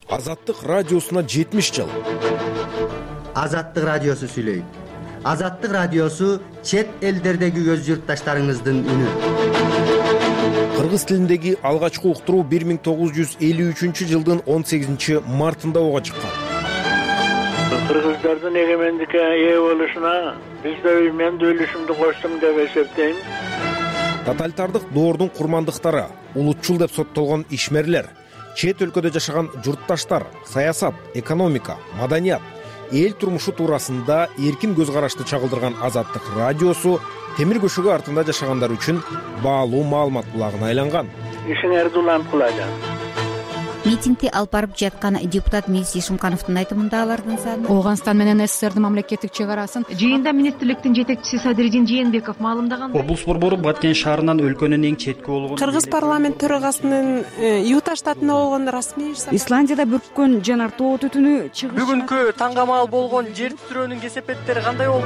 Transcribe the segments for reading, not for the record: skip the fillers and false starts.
Азаттык радиосуна 70 жыл. Азаттык радиосу сүйлөйт. Азаттык радиосу чет элдердеги өз журтташтарыңыздын үнү. Кыргыз тилиндеги алгачкы уктуруу 1953 жылдын 18 мартында ого чыккан. Кыргыздардын эгемендикке ээ болушуна мен да үлүшүмдү коштум деп эсептейм. Тоталитардык доордун курмандыктары, улутчул деп соттолгон ишмерлер, чет өлкөдө жашаган журтташтар, саясат, экономика, маданият, эл турмушу туурасында эркин көз карашты чагылдырган Азаттык радиосу темир көшөгү артында жашагандар үчүн баалуу маалымат булагына айланган. Ишиңерди уланткыла. Митингди алып барып жаткан депутат Мирис Ишимкановдун айтымында алардын саны Ооганстан менен СССРдин мамлекеттик чек арасын жыйында министрликтин жетекчиси Садыридин Жээнбеков маалымдаган. Облус борбору Баткен шаарынан өлкөнүн эң четки болгон Кыргыз парламент төрагасынын Юта штатында болгону расмий. Исландияда бүрккөн жанар тоо түтүнү чыгыш. Бүгүнкү таңгамал болгон жер титирөөнүн кесепеттери кандай болду?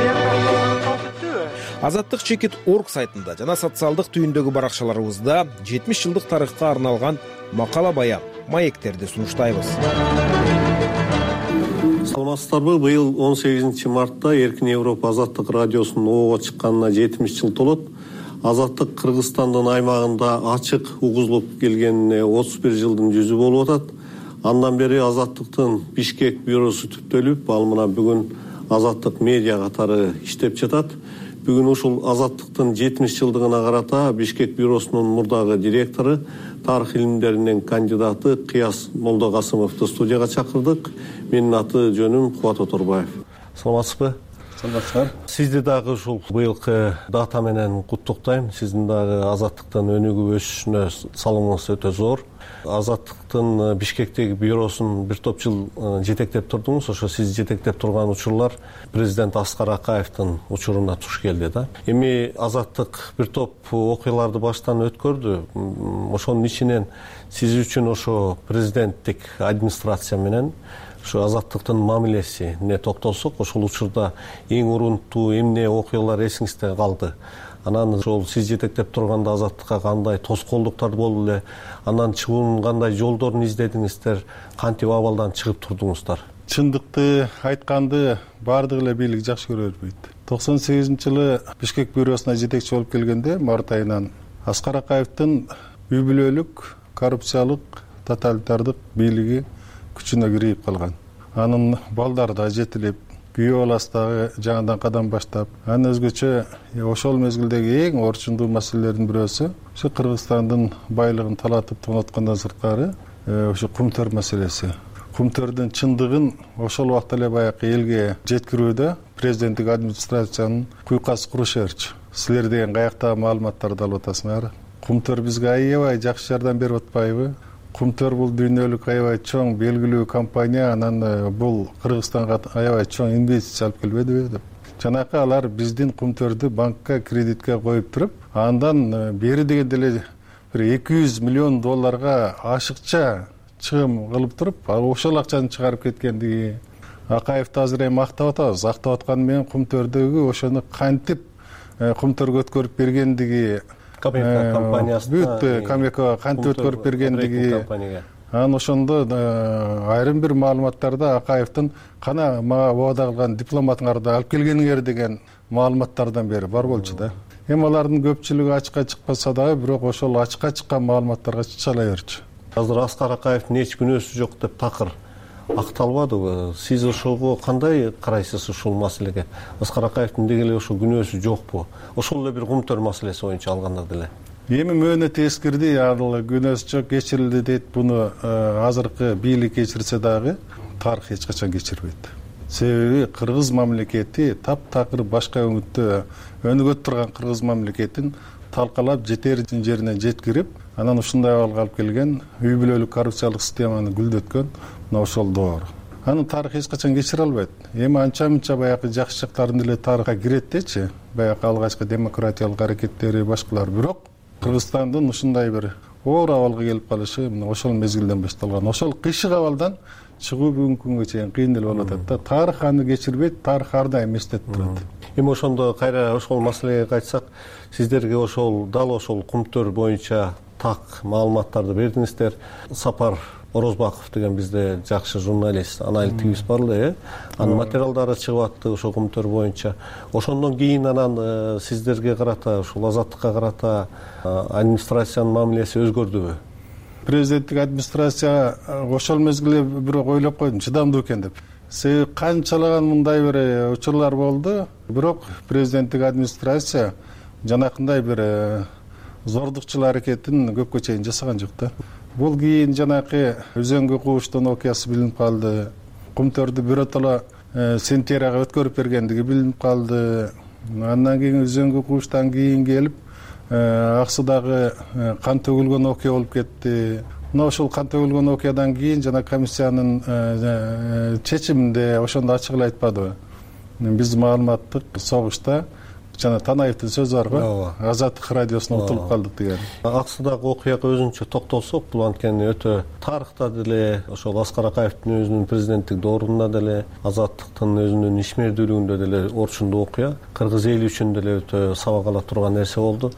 Азаттык чекит.org сайтында жана социалдык түйүндөгү баракчаларыбызда 70 жылдык тарыхка арналган макала баян, маектерди сунуштайбыз. Саламатсыздарбы? Быйыл 18 мартта Эркин Европа Азаттык радиосунун ого чыкканына 70 жыл толот. Азаттык Кыргызстандын аймагында ачык угузулуп келгенине 31 жылдын жүзү болуп атат. Андан бери Азаттыктын Бишкек бюросу түптөлүп, ал мына бүгүн Азаттык медиа катары иштеп жатат. Бүгүн ушул Азаттыктын 70 жылдыгына карата Бишкек бюросунун мурдагы директору, тарых илимдеринин кандидаты Кыяс Молдокасымовду студияга чакырдык. Менин аты жөнүм Кубат Оторбаев. Саламатсызбы? Саламатсыздар. Сизди дагы ушул быйылкы дата менен куттуктайм. Сиздин дагы Азаттыктын өнүгүп өсүшүнө салымыңыз өтө зор. Азаттыктын Бишкектеги бюросун бир топ жыл жетектеп турдуңуз. Ошо сиз жетектеп турган учурлар президент Аскар Акаевдин учуруна туш келди да. Эми Азаттык бир топ окуяларды баштан өткөрдү. Ошонун ичинен сиз үчүн ошо президенттик администрация менен ошо Азаттыктын мамилесине токтолсок, ошол учурда эң урунтуу эмне окуялар эсиңизде калды? Анан ошол сиз жетектеп турганда Азаттыкка кандай тоскоолдуктар болду эле? Анан чыгуунун кандай жолдорун издедиңиздер? Кантип абалдан чыгып турдуңуздар? Чындыкты айтканды баардык эле бийлик жакшы көрө бербейт. 98-жылы Бишкек бюросуна жетекчи болуп келгенде март айынан Аскар Акаевдин үй бүлөлүк, коррупциялык, тоталитардык бийлиги күчүнө кирип калган. Анын балдары да жетилип, күйөө баласы жаңадан кадам баштап, анын өзгөчө ошол мезгилдеги эң орчундуу маселелердин бирөөсү ошо Кыргызстандын байлыгын талатып тоноткондон сырткары ошо кумтөр маселеси. Кумтөрдүн чындыгын ошол убакта эле баягы элге жеткирүүдө президенттик администрациянын куйкасы курушу берчү. Силер деген каяктагы маалыматтарды алып атасыңар? Кумтөр бизге аябай жакшы жардам берип атпайбы? Кумтөр бул дүйнөлүк аябай чоң белгилүү компания, анан бул Кыргызстанга аябай чоң инвестиция алып келбедиби деп. Жанакы алар биздин Кумтөрдү банкка кредитке коюп туруп, андан бери дегенде эле бир 200 миллион долларга ашыкча чыгым кылып туруп, ошол акчаны чыгарып кеткендиги. Акаевди азыр эми мактап атабыз. Актап атканы менен Кумтөрдөгү ошону кантип Кумтөргө өткөрүп бергендиги, Камека компаниясына бүт Камека кантип өткөрүп бергендиги. Анан ошондо айрым бир маалыматтарда Акаевдин кана мага убада кылган дипломатыңарды алып келгениңер деген маалыматтардан бери бар болчу да. Эми алардын көпчүлүгү ачыкка чыкпаса дагы, бирок ошол ачыкка чыккан маалыматтарга чычала берчү. Азыр Аскар Акаевдин эч күнөөсү жок деп такыр акталбадыбы? Сиз ошого кандай карайсыз ушул маселеге? Аскар Акаевдин деги эле ошол күнөөсү жокпу? Ошол эле бир кумтөр маселеси боюнча алганда деле. Эми мөөнөт эскирди, ал күнөөсү жок, кечирилди дейт. Буну азыркы бийлик кечирсе дагы тарых эч качан кечирбейт. Себеби Кыргыз мамлекети таптакыр башка өңүттө өнүгөт турган Кыргыз мамлекетин талкалап жетер жерине жеткирип, анан ушундай абалга алып келген, үй бүлөлүк коррупциялык системаны гүлдөткөн мына ошол доор. Анын тарых эч качан кечире албайт. Эми анча-мынча баягы жакшы жактарын деле тарыхка кирет дечи, баягы алгачкы демократиялык аракеттери башкалар. Бирок Кыргызстандын ушундай бир оор абалга келип калышы мына ошол мезгилден башталган. Ошол кыйшык абалдан чыгуу бүгүнкү күнгө чейин кыйын эле болуп атат да. Тарых аны кечирбейт, тарых ар дайым эстетип турат. Эми ошондо кайра ошол маселеге кайтсак, сиздерге ошол дал ошол кумтөр боюнча так маалыматтарды бердиңиздер. Сапар Орозбаков деген бизде жакшы журналист, аналитигибиз бар эле, анын материалдары чыгып атты ошол көмүттөр боюнча. Ошондон кийин анан сиздерге карата, ушул Азаттыкка карата администрациянын мамилеси өзгөрдүбү? Президенттик администрация ошол мезгилде бирок ойлоп койдум, чыдамдуу экен деп. Себеби канчалаган мындай бир учурлар болду, бирок президенттик администрация жанакындай бир зордукчул аракетин көпкө чейин жасаган жок да. Бул кийин жанакы өзөнгө кууштун окуясы билинип калды. Кумтөрдү биротоло Сентияга өткөрүп бергендиги билинип калды. Андан кийин өзөнгө кууштан кийин келип Аксудагы кан төгүлгөн окуя болуп кетти. Мына ошол кан төгүлгөн окуядан кийин жана комиссиянын чечиминде ошондо ачык эле айтпадыбы? Биз маалыматтык согушта жана Танаевдин сөзү бар го, Азаттык радиосуна утулуп калдык деген. Аксудагы окуяга өзүнчө токтолсок, бул анткени өтө тарыхта деле, ошол Аскар Акаевдин өзүнүн президенттик доорунда деле, Азаттыктын өзүнүн ишмердүүлүгүндө деле орчундуу окуя, кыргыз эли үчүн деле өтө сабак ала турган нерсе болду.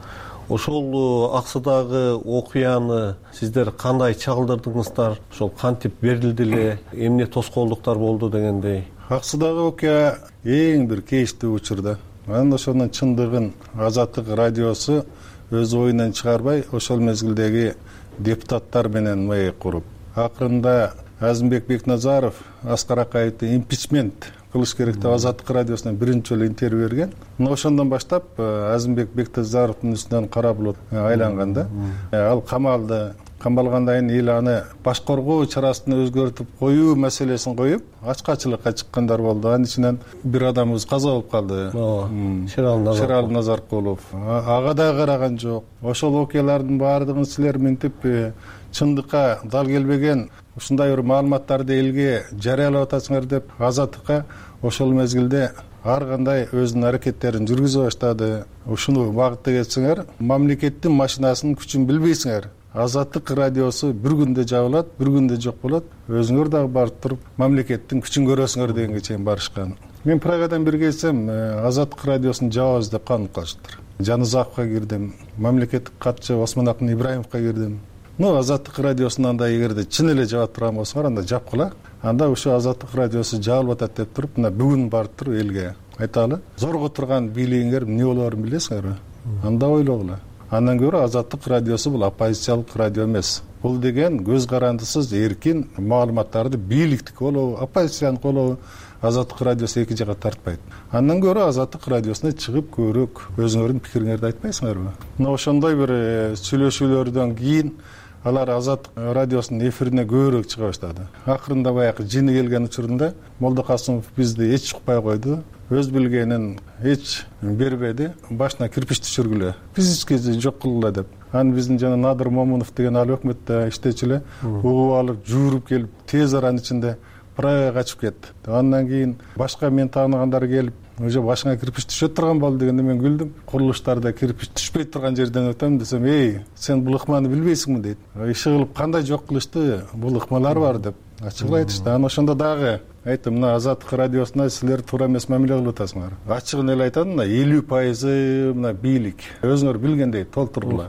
Ошол Аксудагы окуяны сиздер кандай чагылдырдыңыздар? Ошол кантип берилди эле, эмне тоскоолдуктар болду дегендей? Аксудагы окуя эң бир кейиштүү учур да. Анан ошонун чындыгын Азаттык радиосу өз оюнан чыгарбай, ошол мезгилдеги депутаттар менен маек куруп, акырында Азимбек Бекназаров Аскар Акаевди импичмент кылыш керек деп Азаттык радиосуна биринчи жолу интервью берген. Мына ошондон баштап Азимбек Бекназаровдун үстүнөн кара булут айланган да. Ал камалды. Камалгандан кийин эл аны башкаруу чарасын өзгөртүп коюу маселесин коюп, ачкачылыкка чыккандар болду. Анын ичинен бир адамыбыз каза болуп калды. Шерал Назаркулов. Ага да караган жок. Ошол окуялардын баардыгын силер минтип чындыкка дал келбеген ушундай бир маалыматтарды элге жарыялап атасыңар деп Азаттыкка ошол мезгилде ар кандай өзүнүн аракеттерин жүргүзө баштады. Ушуну багытта кетсеңер, мамлекеттин машинасын күчүн билбейсиңер. Азаттык радиосу бир күндө жабылат, бир күндө жок болот. Өзүңөр дагы барып туруп мамлекеттин күчүн көрөсүңөр дегенге чейин барышкан. Мен Прагадан бир келсем, Азаттык радиосун жабабыз деп канып калыштыр. Жанызаковго кирдим, мамлекеттик катчы Осмонакын Ибраимовго кирдим. Азаттык радиосун анда эгерде чын эле жаап турган болсоңор, анда жапкыла. Анда ушу Азаттык радиосу жабылып атат деп туруп, мына бүгүн барып туруп элге айталы. Зорго турган бийлигиңер эмне болоорун билесиңерби? Анда ойлогула. Андан көрө Азаттык радиосу бул оппозициялык радио эмес. Бул деген көз карандысыз эркин маалыматтарды бийликтик болобу, оппозициянын болобу, Азаттык радиосу эки жакка тартпайт. Андан көрө Азаттык радиосуна чыгып көрөк, өзүңөрдүн пикириңерди айтпайсыңарбы? Мына ошондой бир сүйлөшүүлөрдөн кийин алар Азаттык радиосунун эфирине көбүрөөк чыга баштады. Акырында баягы жини келген учурунда Молдокасымов бизди эч укпай койду. Өз билгенин эч бербеди, башына кирпич түшүргүлө. Физически жок кылгыла деп. Аны биздин жана Надыр Момунов деген ал өкмөттө иштечү эле угуп алып, жүрүп келип, тез аранын ичинде Прагаға качып кетти. Андан кийин башка мен тааныгандар келип, уже башыңа кирпич түшөт турган болду дегенде мен күлдүм. Курулуштарда кирпич түшпөй турган жерден өтөм десем, сен бул ыкманы билбейсиңби дейт. Иши кылып кандай жок кылышты, бул ыкмалар бар деп ачыгын айтышты. Анан ошондо дагы айттым, мына Азаттык радиосуна силер туура эмес мамиле кылып атасыңар. Ачыгын эле айтам, мына 50% мына бийлик. Өзүңөр билгендей толтургула.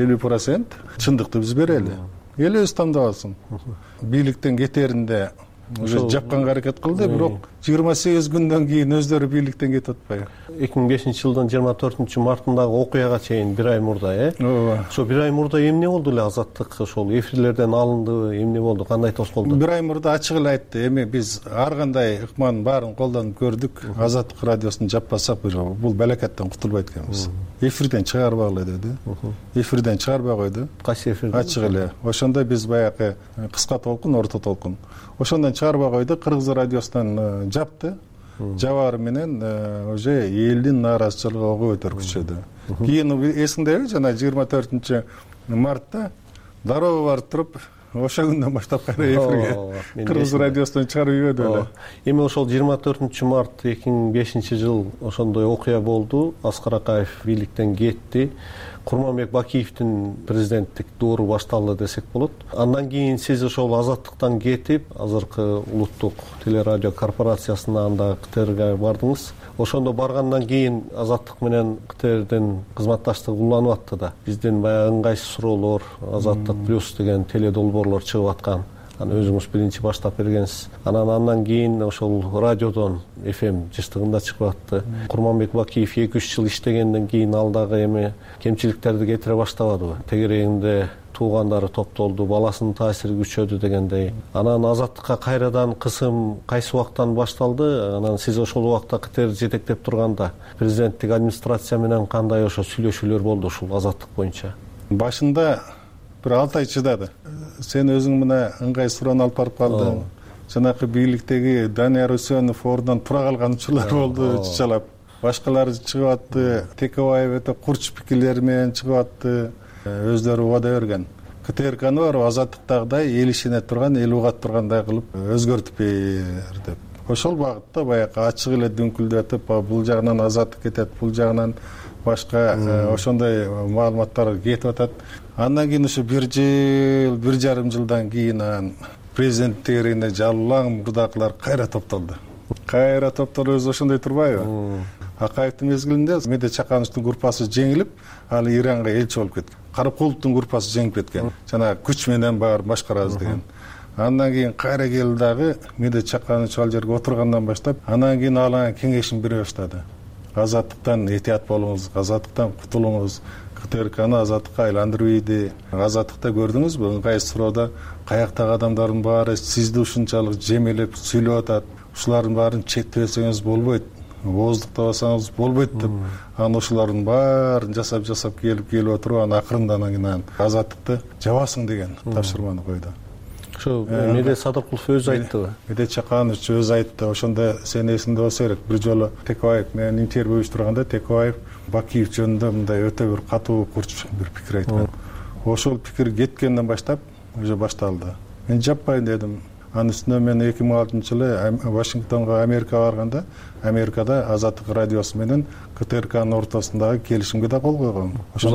50% чындыкты биз берели. Эл өз тандап алсын. Бийликтен кетеринде жапканга аракет кылды, бирок 28 күндөн кийин өздөрү бийликтен кетип атпайбы? 2005 жылдын 24 мартындагы окуяга чейин бир ай мурда, ошо бир ай мурда эмне болду эле Азаттык ошол эфирлерден алынды, эмне болду, кандай тоскоолду? Бир ай мурда ачык эле айтты, эми биз ар кандай ыкманын баарын колдонуп көрдүк, Азаттык радиосун жаппасак бул балакаттан кутулбайт экенбиз. Эфирден чыгарбагыла деди. Эфирден чыгарбай койду. Кайсы эфирден? Ачык эле. Ошондо биз баягы кыска толкун, орто толкун. Ошондон чыгарбай койду, Кыргыз радиосунан жапты. Жабары менен уже элдин нааразычылыгы ого өтөр күчөдү. Кийин эсиңдеби, жана 24 мартта дароо барып туруп, ошо күндөн баштап кайра эфирге Кыргыз радиосунан чыгарып ийбеди эле. Эми ошол 24 март 2005 жыл ошондой окуя болду. Аскар Акаев бийликтен кетти. Курманбек Бакиевдин президенттик доору башталды десек болот. Андан кийин сиз ошол Азаттыктан кетип, азыркы улуттук телерадио корпорациясына анда КТРге бардыңыз. Ошондо баргандан кийин Азаттык менен КТРдин кызматташтыгы уланып атты да. Бизден баягы ыңгайсыз суроолор, Азаттык плюс деген теледолбоорлор чыгып аткан. Анан өзүңүз биринчи баштап бергенсиз. Андан кийин ошол радиодон FM жыштыгында чыгып атты. Курманбек Бакиев 2-3 жыл иштегенден кийин ал дагы эми кемчиликтерди кетире баштабадыбы? Тегерегинде туугандары топтолду, баласынын таасири күчөдү дегендей. Анан азаттыкка кайрадан кысым кайсы убактан башталды? Анан сиз ошол убакта КТР жетектеп турганда президенттик администрация менен кандай ошо сүйлөшүүлөр болду ушул азаттык боюнча? Башында бир 6 ай чыдады. Сен өзүң мына ыңгай суроон алып барып калдың. Жанакы бийликтеги Данияр Үсөнов ордунан тура калган учурлар болду, чычалап. Башкалар чыгып атты, Текебаев өтө курч пикирлери менен чыгып атты. Өздөрү убада берген. КТРКны бар азаттыктагыдай эл ишене турган, эл угат тургандай кылып өзгөртүп бер деп. Ошол багытта баягы ачык эле дүңкүлдөтүп, бул жагынан азаттык кетет, бул жагынан башка ошондой маалыматтар кетип атат. Андан кийин ушу 1 жыл, 1,5 жылдан кийин президент тегерегине жалаң мурдакылар кайра топтолду. Кайра топтолуп өзү ошондой турбайбы? Акаевдин мезгилинде Медет Чакановичтин группасы жеңилип, ал Иранга элчи болуп кеткен. Каракуловдун группасы жеңип кеткен. Жана күч менен бар башкарабыз деген. Андан кийин кайра келди дагы Медет Чаканович ал жерге отургандан баштап, андан кийин алга кеңешин бере баштады. Азаттыктан этият болуңуз, азаттыктан кутулуңуз, КТРКны азаттыкка айландырбайды. Азаттыкта көрдүңүзбү? Ыңгай суроода каяктагы адамдардын баары сизди ушунчалык жемелеп сүйлөп атат. Ушулардын баарын четтебесеңиз болбойт. Ооздуктабасаңыз болбойт деп, анан ошолордун баарын жасап келип отуруп, анан акырында кийин азаттыкты жабасың деген тапшырманы койду. Ошо Медет Садыкулов өзү айттыбы? Медет Чаканович өзү айтты. Ошондо сен эсиңде болсо керек. Бир жолу Текебаев менен интервью турганда Текебаев Бакиев жөнүндө мындай өтө бир катуу курч бир пикир айткан. Ошол пикир кеткенден баштап уже башталды. Мен жаппайын дедим. Анын үстүнө мен 2006-жылы Вашингтонго Америкага барганда, Америкада Азаттык радиосу менен КТРКнын ортосундагы келишимге да кол койгом.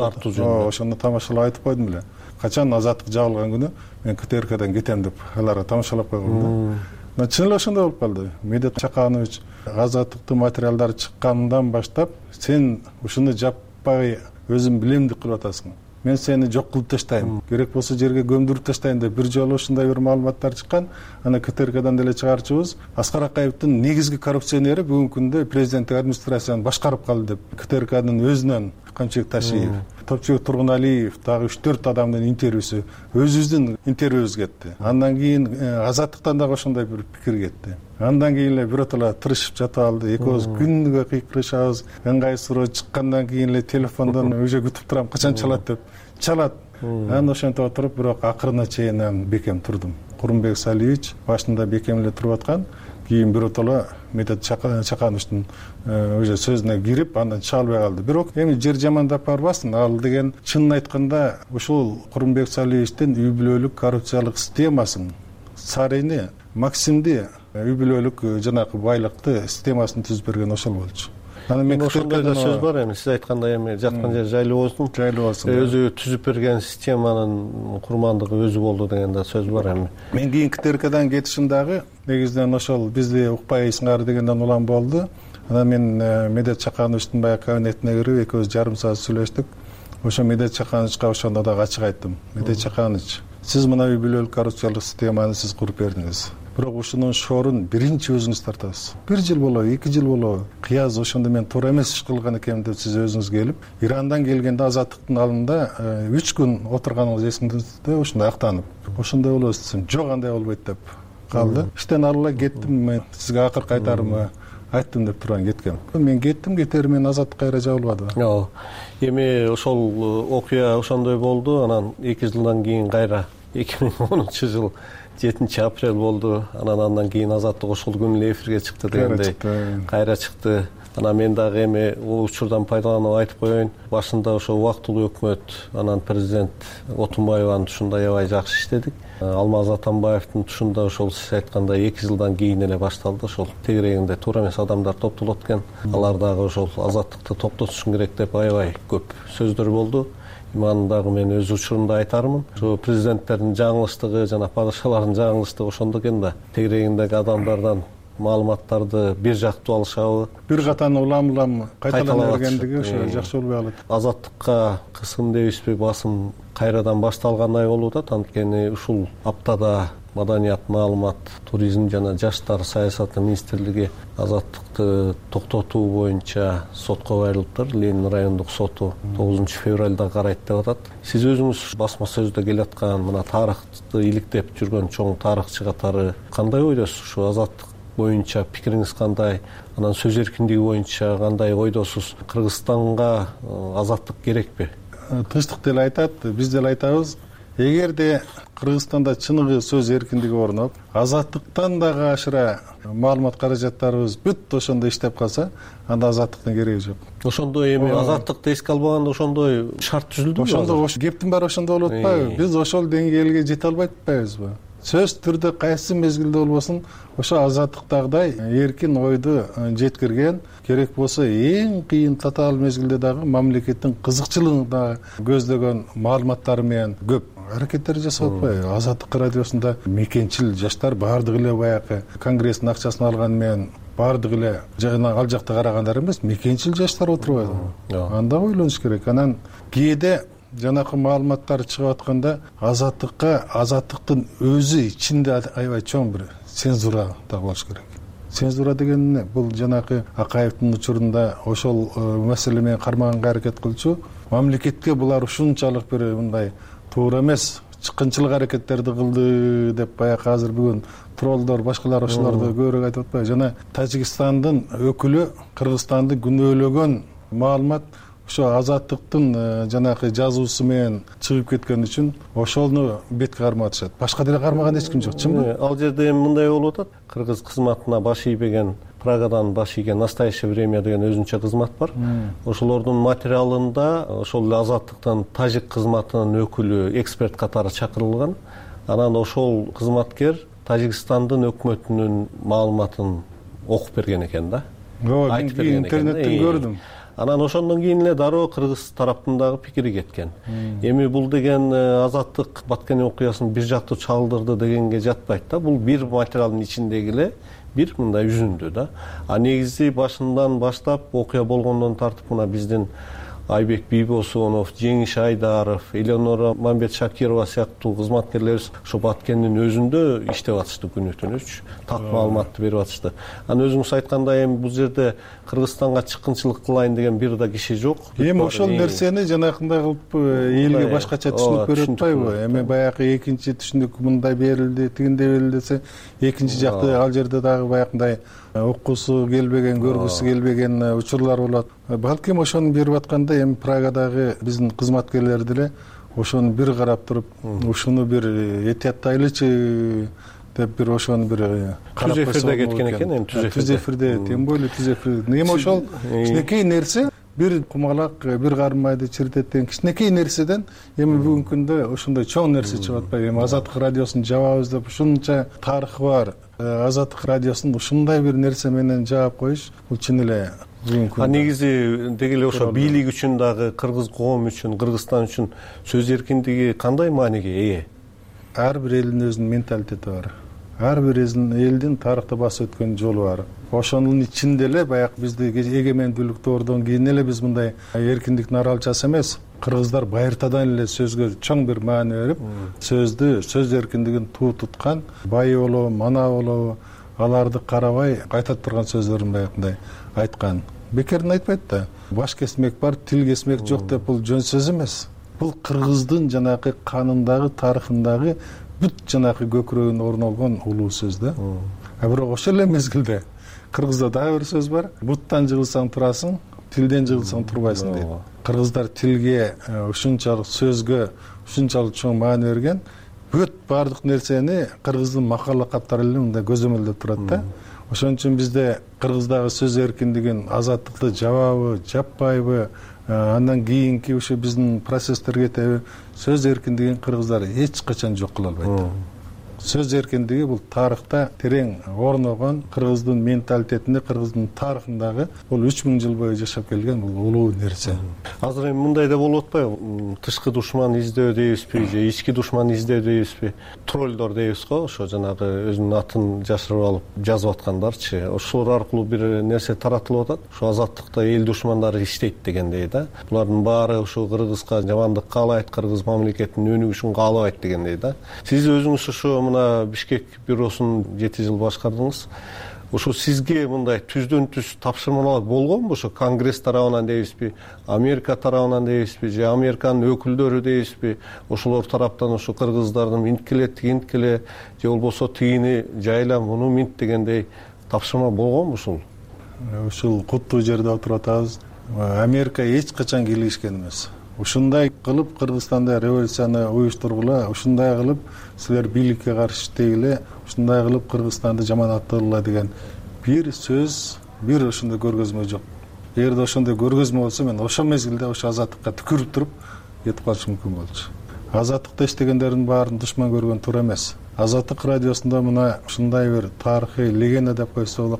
Ошону тамашалап айтып койдум эле. Качан Азаттык жабылган күнү мен КТРКдан кетем деп аларга тамашалап койгом да. Чын эле ошондой болуп калды. Медет Чаканович Азаттыктын материалдары чыккандан баштап сен ушуну жаппай өзүң билемдик кылып атасың. Мен сени жок кылып таштайм. Керек болсо жерге көмдүрүп таштайм деп бир жолу ушундай бир маалыматтар чыккан. Ана КТРКдан деле чыгарчыбыз Аскар Акаевдин негизги коррупционери бүгүнкү күндө президенттик администрацияны башкарып калды деп КТРКнын өзүнөн Камчыбек Ташиев, Топчубек Тургуналиев, дагы 3-4 адамдын интервьюсу, өзүбүздүн интервьюбуз кетти. Андан кийин Азаттыктан дагы ошондой бир пикир кетти. Андан кийин эле биротола тырышып жатып алды. Экөөбүз күнгө кыйкырышабыз. Ыңгай суроо чыккандан кийин эле телефондон уже күтүп турам, качан чалат деп. Чалат. Анан ошентип отуруп, бирок акырына чейин бекем турдум. Курманбек Салиевич башында бекем эле туруп аткан. Кийин биротола Медет Чакановичтин уже сөзүнө кирип, андан чыга албай калды. Бирок эми жер жамандап барбасын. Ал деген чынын айтканда ушул Курманбек Салиевичтин үй бүлөлүк коррупциялык системасын, Сарыйны, Максимди үй бүлөлүк жанакы байлыкты системасын түзүп берген ошол болчу. Анан мен ошондой да сөз бар эми, сиз айткандай эми жаткан жер жайлуу болсун. Өзү түзүп берген системанын курмандыгы өзү болду деген да сөз бар эми. Мен кийин КТРКдан кетишим дагы негизинен ошол бизди укпайсыңар дегенден улам болду. Анан мен Медет Чакановичтин баягы кабинетине кирип, экөөбүз жарым саат сүйлөштүк. Ошо Медет Чакановичка ошондо дагы ачык айттым. Медет Чаканович, сиз мына үй бүлөлүк коррупциялык системаны сиз куруп бердиңиз. Бирок ушунун шоорун биринчи өзүңүз тартасыз. 1 жыл болобу, 2 жыл болобу? Кыяз ошондо мен туура эмес иш кылган экенмин деп сиз өзүңүз келип, Ирандан келгенде Азаттыктын алдында 3 күн отурганыңыз эсиңизде, ошондой актанып. Ошондой болобуз десем, жок андай болбойт деп калды. Иштен алыла кеттим, мен сизге акыркы айтарымы айттым деп турган кеткем. Мен кеттим, кетер мен Азаттык кайра жабылбады. Эми ошол окуя ошондой болду. Анан 2 жылдан кийин кайра 2010-жыл 7-апрель болду. Андан кийин Азаттык ошол күнү эле эфирге чыкты дегендей. Кайра чыкты. Анан мен дагы эми бул учурдан пайдаланып айтып коеюн. Башында ошо убактылуу өкмөт, анан президент Отунбаеванын тушунда аябай жакшы иштедик. Алмаз Атамбаевдин тушунда ошол сиз айткандай 2 жылдан кийин эле башталды. Ошол тегерегинде туура эмес адамдар топтолот экен. Алар дагы ошол Азаттыкты топтотушун керек деп аябай көп сөздөр болду. Иманы дагы мен өз учурунда айтармын. Ошо президенттердин жаңылыштыгы жана падышалардын жаңылыштыгы ошондо экен да. Тегерегиндеги адамдардан маалыматтарды бир жактуу алышабы, бир катан улам кайталана бергендиги ошо жакшы болбой калат. Азаттыкка кысым дейбизби, басым кайрадан башталгандай болуп атат. Анткени ушул аптада маданият, маалымат, туризм жана жаштар саясаты министрлиги азаттыкты токтотуу боюнча сотко кайрылыптыр. Ленин райондук соту 9 февралда карайт деп атат. Сиз өзүңүз басма сөздө келаткан мына тарыхты иликтеп жүргөн чоң тарыхчы катары кандай ойдосуз? Ушу азаттык боюнча пикириңиз кандай? Анан сөз эркиндиги боюнча кандай ойдосуз? Кыргызстанга азаттык керекпи? Тынчтык деле айтат, биз деле айтабыз. Эгерде Кыргызстанда чыныгы сөз эркиндиги орноп, азаттыктан дагы ашыра маалымат каражаттарыбыз бүт ошондо иштеп калса, анда азаттыктын кереги жок. Ошондой эми азаттыкты эске албаганда ошондой шарт түзүлдүбү? Ошондо кептин баары ошондо болуп атпайбы? Биз ошол деңгээлге жете албай атпайбызбы? Сөз түрдө кайсы мезгилде болбосун ошо азаттыктагыдай эркин ойду жеткирген, керек болсо эң кыйын татаал мезгилде дагы мамлекеттин кызыкчылыгын дагы көздөгөн маалыматтары менен көп аракеттер жасап атпайбы? Азаттык радиосунда мекенчил жаштар баардыгы эле баягы Конгресстин акчасын алган менен баардыгы эле жана ал жакта карагандар эмес, мекенчил жаштар отурбайбы? Анда ойлонуш керек. Анан кээде жанакы маалыматтар чыгып атканда азаттыктын өзү ичинде аябай чоң бир цензура да болуш керек. Цензура деген эмне? Бул жанакы Акаевдин учурунда ошол маселе менен кармаганга аракет кылчу. Мамлекетке булар ушунчалык бир мындай туура эмес чыккынчылык аракеттерди кылды деп баягы азыр бүгүн троллдор башкалар ошолорду көбүрөөк айтып атпайбы? Жана Тажикстандын өкүлү Кыргызстанды күнөөлөгөн маалымат ошо азаттыктын жанакы жазуусу менен чыгып кеткен үчүн ошону бетке кармап атышат. Башка деле кармаган эч ким жок, чынбы? Ал жерде эми мындай болуп атат. Кыргыз кызматына баш ийбеген, Прагадан баш ийген «Настоящее время» деген өзүнчө кызмат бар. Ошолордун материалында ошол эле азаттыктан тажик кызматынын өкүлү эксперт катары чакырылган. Анан ошол кызматкер Тажикстандын өкмөтүнүн маалыматын окуп берген экен да. Айтып берген экен. Интернеттен көрдүм. Анан ошондон кийин эле дароо кыргыз тараптын дагы пикири кеткен. Эми бул деген азаттык Баткен окуясын бир жактуу чагылдырды дегенге жатпайт да. Бул бир материалдын ичиндеги эле бир мындай үзүндү да. А негизи башынан баштап окуя болгондон тартып мына биздин Айбек Бийбосунов, Жеңиш Айдаров, Элеонора Мамбет Шакирова сыяктуу кызматкерлерибиз ошо Баткендин өзүндө иштеп атышты күнү-түнүч, так маалыматты берип атышты. Анан өзүңүз айткандай эми бул жерде Кыргызстанга чыккынчылык кылайын деген бир да киши жок. Эми ошол нерсени жанакындай кылып элге башкача түшүнүп берип атпайбы? Эми баягы экинчи түшүнүк мындай берилди, тигиндей берилди десе, экинчи жакта ал жерде дагы баягындай окуусу келбеген, көргүсү келбеген учурлар болот. Балким ошону берип атканда эми Прагадагы биздин кызматкерлер деле ошону бир карап туруп, ушуну бир этияттайлычы деп бир ошону бир карап койсо. Түз эфирде кеткен экен, эми түз эфирде, тем более түз эфирде. Эми ошол кичинекей нерсе бир кумалак, бир кармайды чиртет деген кичинекей нерседен эми бүгүнкү күндө ошондой чоң нерсе чыгып атпайбы? Эми Азаттык радиосун жабабыз деп ушунча тарыхы бар Азаттык радиосун ушундай бир нерсе менен жаап коюш бул чын эле А негизи деги эле ошо бийлик үчүн дагы, кыргыз коому үчүн, Кыргызстан үчүн сөз эркиндиги кандай мааниге ээ? Ар бир элдин өзүнүн менталитети бар. Ар бир элдин тарыхта басып өткөн жолу бар. Ошонун ичинде эле баягы бизди эгемендүүлүктөрдөн кийин эле биз мындай эркиндиктин аралчасы эмес. Кыргыздар байыртадан эле сөзгө чоң бир маани берип, сөз эркиндигин туу туткан, бай болобу, мана болобу, аларды карабай кайтат турган сөздөрүн баягындай айткан. Бекерден айтпайт да. Баш кесмек бар, тил кесмек жок деп бул жөн сөз эмес. Бул кыргыздын жанакы канындагы, тарыхындагы бүт жанакы көкүрөгүнө орнолгон улуу сөз да. Бирок ошол эле мезгилде кыргызда дагы бир сөз бар. Буттан жыгылсаң турасың, тилден жыгылсаң турбайсың дейт. Кыргыздар тилге ушунчалык сөзгө ушунчалык чоң маани берген. Бүт баардык нерсени кыргыздын макал лакаптары эле мындай көзөмөлдөп турат да. Ошон үчүн бизде кыргыздагы сөз эркиндигин, азаттыкты жабабы, жаппайбы, андан кийинки ушу биздин процесстер кетеби, сөз эркиндигин кыргыздар эч качан жок кыла албайт. Сөз эркиндиги бул тарыхта терең орногон, кыргыздын менталитетинде, кыргыздын тарыхындагы бул 3000 жыл бою жашап келген бул улуу нерсе. Азыр эми мындай да болуп атпайбы? Тышкы душман издөө дейбизби, же ички душман издөө дейбизби? Троллдор дейбиз го, ошо жанагы өзүнүн атын жашырып алып жазып аткандарчы. Ошолор аркылуу бир нерсе таратылып атат. Ошо азаттыкта эл душмандары иштейт дегендей да. Булардын баары ошо кыргызга жамандык каалайт, кыргыз мамлекетинин өнүгүшүн каалабайт дегендей да. Сиз өзүңүз ошо мына Бишкек бюросун 7 жыл башкардыңыз. Ошо сизге мындай түздөн түз тапшырмалар болгонбу? Ошо Конгресс тарабынан дейбизби, Америка тарабынан дейбизби, же Американын өкүлдөрү дейбизби? Ошолор тараптан ошо кыргыздардын минткиле, тигинткиле, же болбосо тигини жайла, муну минт дегендей тапшырма болгонбу ушул? Ушул куттуу жерде отуруп атабыз. Америка эч качан кийлигишкен эмес. Ушундай кылып Кыргызстанда революцияны уюштургула, ушундай кылып силер бийликке каршы иштегиле, ушундай кылып Кыргызстанды жаманаттагыла деген бир сөз, бир ошондой көргөзмө жок. Эгерде ошондой көргөзмө болсо, мен ошол мезгилде ошо Азаттыкка түкүрүп туруп кетип калышым мүмкүн болчу. Азаттыкта иштегендердин баарын душман көргөн туура эмес. Азаттык радиосунда мына ушундай бир тарыхый легенда деп койсо болот.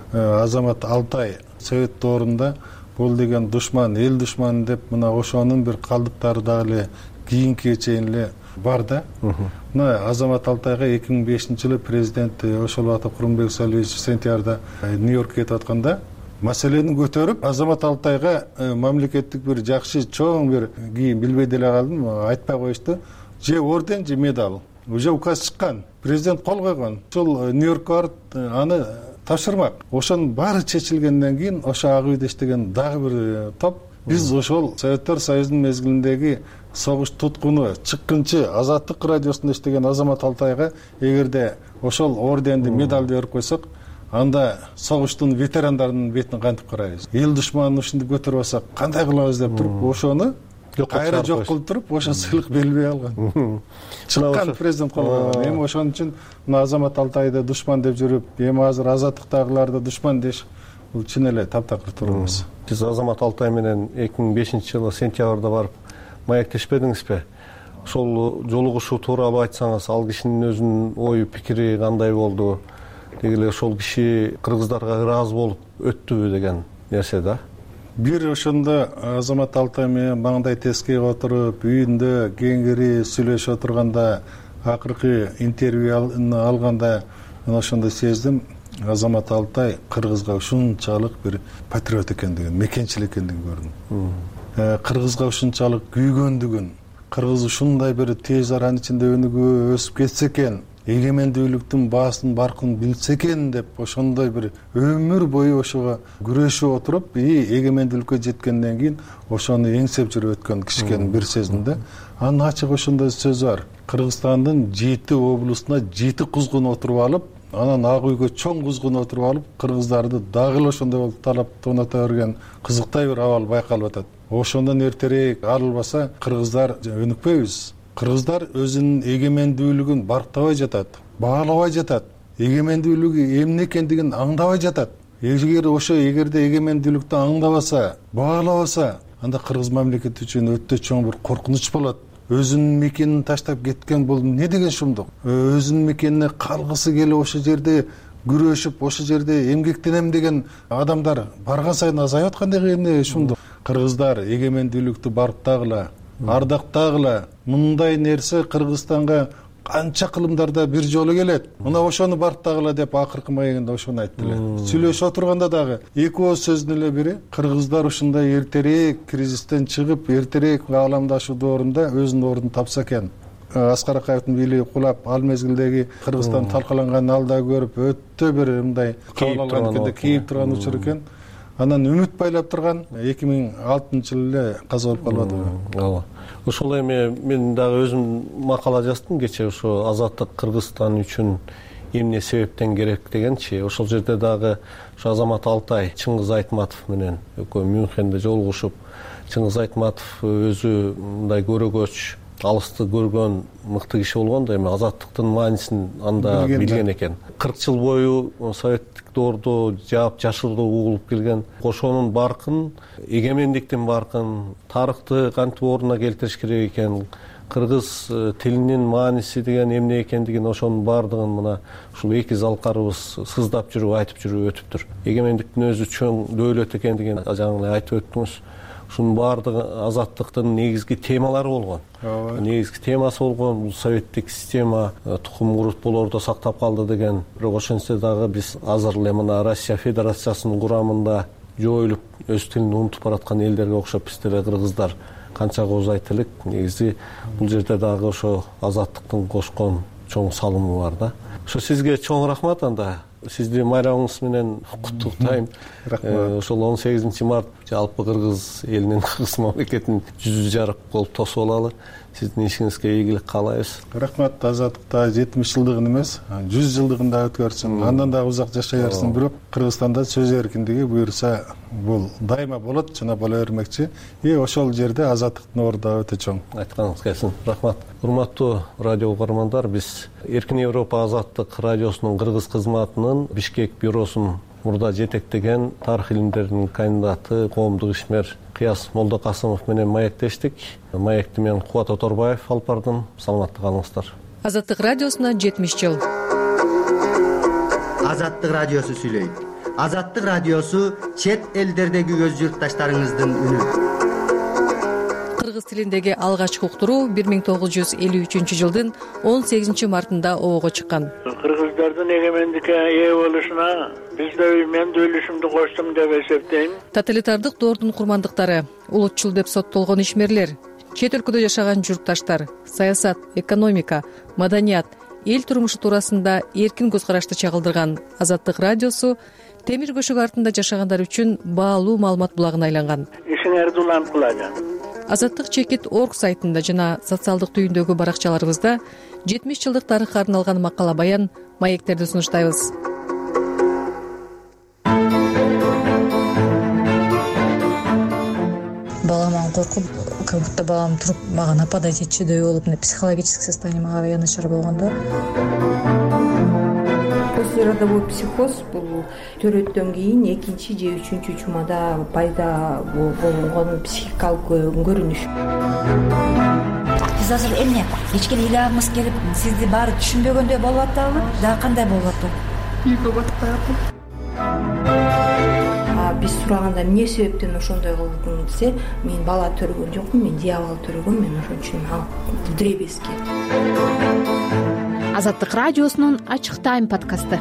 Азамат Алтай совет доорунда бул деген душман, эл душманы деп мына ошонун бир калдыктары дагы эле кийинкиге чейин эле бар да. Мына Азамат Алтайга 2005-жылы президент Ошолбатов Курманбек Салиевич сентябрда Нью-Йоркке кетип атканда маселени көтөрүп, Азамат Алтайга мамлекеттик бир жакшы чоң бир кийим билбей деле калдым, айтпай коюшту. Же орден, же медаль. Уже указ чыккан. Президент кол койгон. Ошол Нью-Йоркко барып аны тапшырмак. Ошонун баары чечилгенден кийин ошо ак үйдө иштеген дагы бир топ биз ошол Советтер Союзунун мезгилиндеги согуш туткуну чыккынчы Азаттык радиосунда иштеген Азамат Алтайга эгерде ошол орденди, медалды берип койсок, анда согуштун ветерандарынын бетин кантип карайбыз? Эл душманын ушинтип көтөрүп алсак кандай кылабыз деп туруп, ошону кайра жок кылып туруп, ошо сыйлык берилбей алган. Чыккан президент кол койгон. Эми ошон үчүн мына Азамат Алтайды душман деп жүрүп, эми азыр Азаттыктагыларды душман деш, бул чын эле таптакыр туура эмес. Сиз Азамат Алтай менен 2005-жылы сентябрда барып маектешпедиңизби? Ошол жолугушуу тууралуу айтсаңыз, ал кишинин өзүнүн ою пикири кандай болду? Дегеле ошол киши кыргыздарга ыраазы болуп өттүбү деген нерсе да. Бир ошондо Азамат Алтай менен маңдай тескейге отуруп, үйүндө кеңири сүйлөшүп отурганда, акыркы интервью алганда мен ошондо сездим, Азамат Алтай кыргызга ушунчалык бир патриот экендигин, мекенчил экендигин көрдүм. Кыргызга ушунчалык күйгөндүгүн, кыргыз ушундай бир тез аранын ичинде өнүгүп өсүп кетсе экен, эгемендүүлүктүн баасын баркын билсе экен деп ошондой бир өмүр бою ошого күрөшүп отуруп, эгемендүүлүккө жеткенден кийин ошону эңсеп жүрүп өткөн кишикенин бир сездим да. Анын ачык ошондой сөзү бар. Кыргызстандын 7 облусуна 7 кузгун отуруп алып, анан ак үйгө чоң кузгун отуруп алып, кыргыздарды дагы эле ошондой болуп талап тонато берген кызыктай бир абал байкалып атат. Ошондон эртерээк арылбаса, кыргыздар өнүкпөйбүз. Кыргыздар өзүнүн эгемендүүлүгүн барктабай жатат, баалабай жатат. Эгемендүүлүгү эмне экендигин аңдабай жатат. Эгерде эгемендүүлүктү аңдабаса, баалабаса, анда кыргыз мамлекети үчүн өтө чоң бир коркунуч болот. Өзүнүн мекенин таштап кеткен бул эмне деген шумдук? Өзүнүн мекенине калгысы келип ошол жерде күрөшүп, ошол жерде эмгектенем деген адамдар барган сайын азайып аткандай эмне шумдук? Кыргыздар эгемендүүлүктү барктагыла, ардактагыла. Мындай нерсе Кыргызстанга канча кылымдарда бир жолу келет. Мына ошону барктагыла деп акыркы маегинде ошону айтты эле. Сүйлөшүп отурганда дагы эки ооз сөздүн эле бири, кыргыздар ушундай эртерээк кризистен чыгып, эртерээк ааламдашуу доорунда өзүнүн ордун тапса экен. Аскар Акаевдин бийлиги кулап, ал мезгилдеги Кыргызстан талкаланганын алда көрүп, өтө бир мындай кабыл алган экенде, кейип турган учур экен. Анан үмүт байлап турган 2006-жылы эле каза болуп калып атат. Ошол эми мен дагы өзүм макала жаздым кече, ошо азаттык Кыргызстан үчүн эмне себептен керек дегенчи. Ошол жерде дагы ошо Азамат Алтай Чыңгыз Айтматов менен экөө Мюнхенде жолугушуп, Чыңгыз Айтматов өзү мындай көрөгөч, алысты көргөн мыкты киши болгондо эми азаттыктын маанисин анда билген экен. 40 жыл бою советтик доордо жаап жашырды угулуп келген, ошонун баркын, эгемендиктин баркын, тарыхты кантип ордуна келтириш керек экен, кыргыз тилинин мааниси деген эмне экендигин, ошонун баардыгын мына ушул эки залкарыбыз сыздап жүрүп, айтып жүрүп өтүптүр. Эгемендиктин өзү чоң дөөлөт экендигин жаңы эле айтып өттүңүз. Ушунун баардыгы азаттыктын негизги темалары болгон. Негизги темасы болгон бул советтик система тукум курут болордо сактап калды деген. Бирок ошентсе дагы биз азыр эле мына Россия Федерациясынын курамында жоюлуп, өз тилин унутуп бараткан элдерге окшоп биз деле кыргыздар канча кооз айтылык. Негизи бул жерде дагы ошо азаттыктын кошкон чоң салымы бар да. Ошо сизге чоң рахмат. Анда сизди майрамыңыз менен куттуктайм. Ошол 18 март жалпы кыргыз элинин, кыргыз мамлекетинин 100 жарык болуп тосуп алалы. Сиздин ишиңизге ийгилик каалайбыз. Рахмат. Азаттыкта 70 жылдыгын эмес, 100 жылдыгын да өткөрсүн. Андан да узак жашай берсин. Бирок Кыргызстанда сөз эркиндиги буюрса бул дайыма болот, жана боло бермекчи. Ошол жерде азаттыктын орду да өтө чоң. Айтканыңыз келсин. Рахмат. Урматтуу радио угармандар, биз Эркин Европа азаттык радиосунун кыргыз кызматынын Бишкек бюросун мурда жетектеген тарых илимдеринин кандидаты, коомдук ишмер Кыяз Молдокасымов менен маектештик. Маекти мен Кубат Оторбаев алып бардым. Саламатты калыңыздар. Азаттык радиосуна 70 жыл. Азаттык радиосу сүйлөйт. Азаттык радиосу чет элдердеги өз журтташтарыңыздын үнү. Кыргыз тилиндеги алгачкы уктуруу 1953 жылдын 18 мартында обого чыккан. Кыргыздардын эгемендикке ээ болушуна мен да үлүшүмдү коштум деп эсептейм. Тоталитардык доордун курмандыктары, улутчул деп соттолгон ишмерлер, чет өлкөдө жашаган журтташтар, саясат, экономика, маданият, эл турмушу туурасында эркин көз карашты чагылдырган Азаттык радиосу темир көшөк артында жашагандар үчүн баалуу маалымат булагына айланган. Ишиңерди улант кылаган. Азаттык Чекит.org сайтында жана социалдык түйүндөгү баракчаларыбызда 70 жылдык тарыхка арналган макала баян, маектерди сунуштайбыз. Баламан коркуп, как будто балам туруп мага нападать этчүдөй болуп, психологический состояние мага аябай начар болгондо. Послеродовой психоз бул төрөттөн кийин 2 же 3 чумада пайда болгон психикалык көрүнүш. Биз азыр эмне кечке ыйлаагыбыз келип, сизди баары түшүнбөгөндөй болуп атабы? Да кандай болуп атат? Үйгө батып калат. Биз сураганда эмне себептен ошондой кылдың десе, мен бала төрөгөн жокмун, мен дьявол төрөгөм, мен ошон үчүн дребезги. Азаттык радиосунун Ачык тайм подкасты.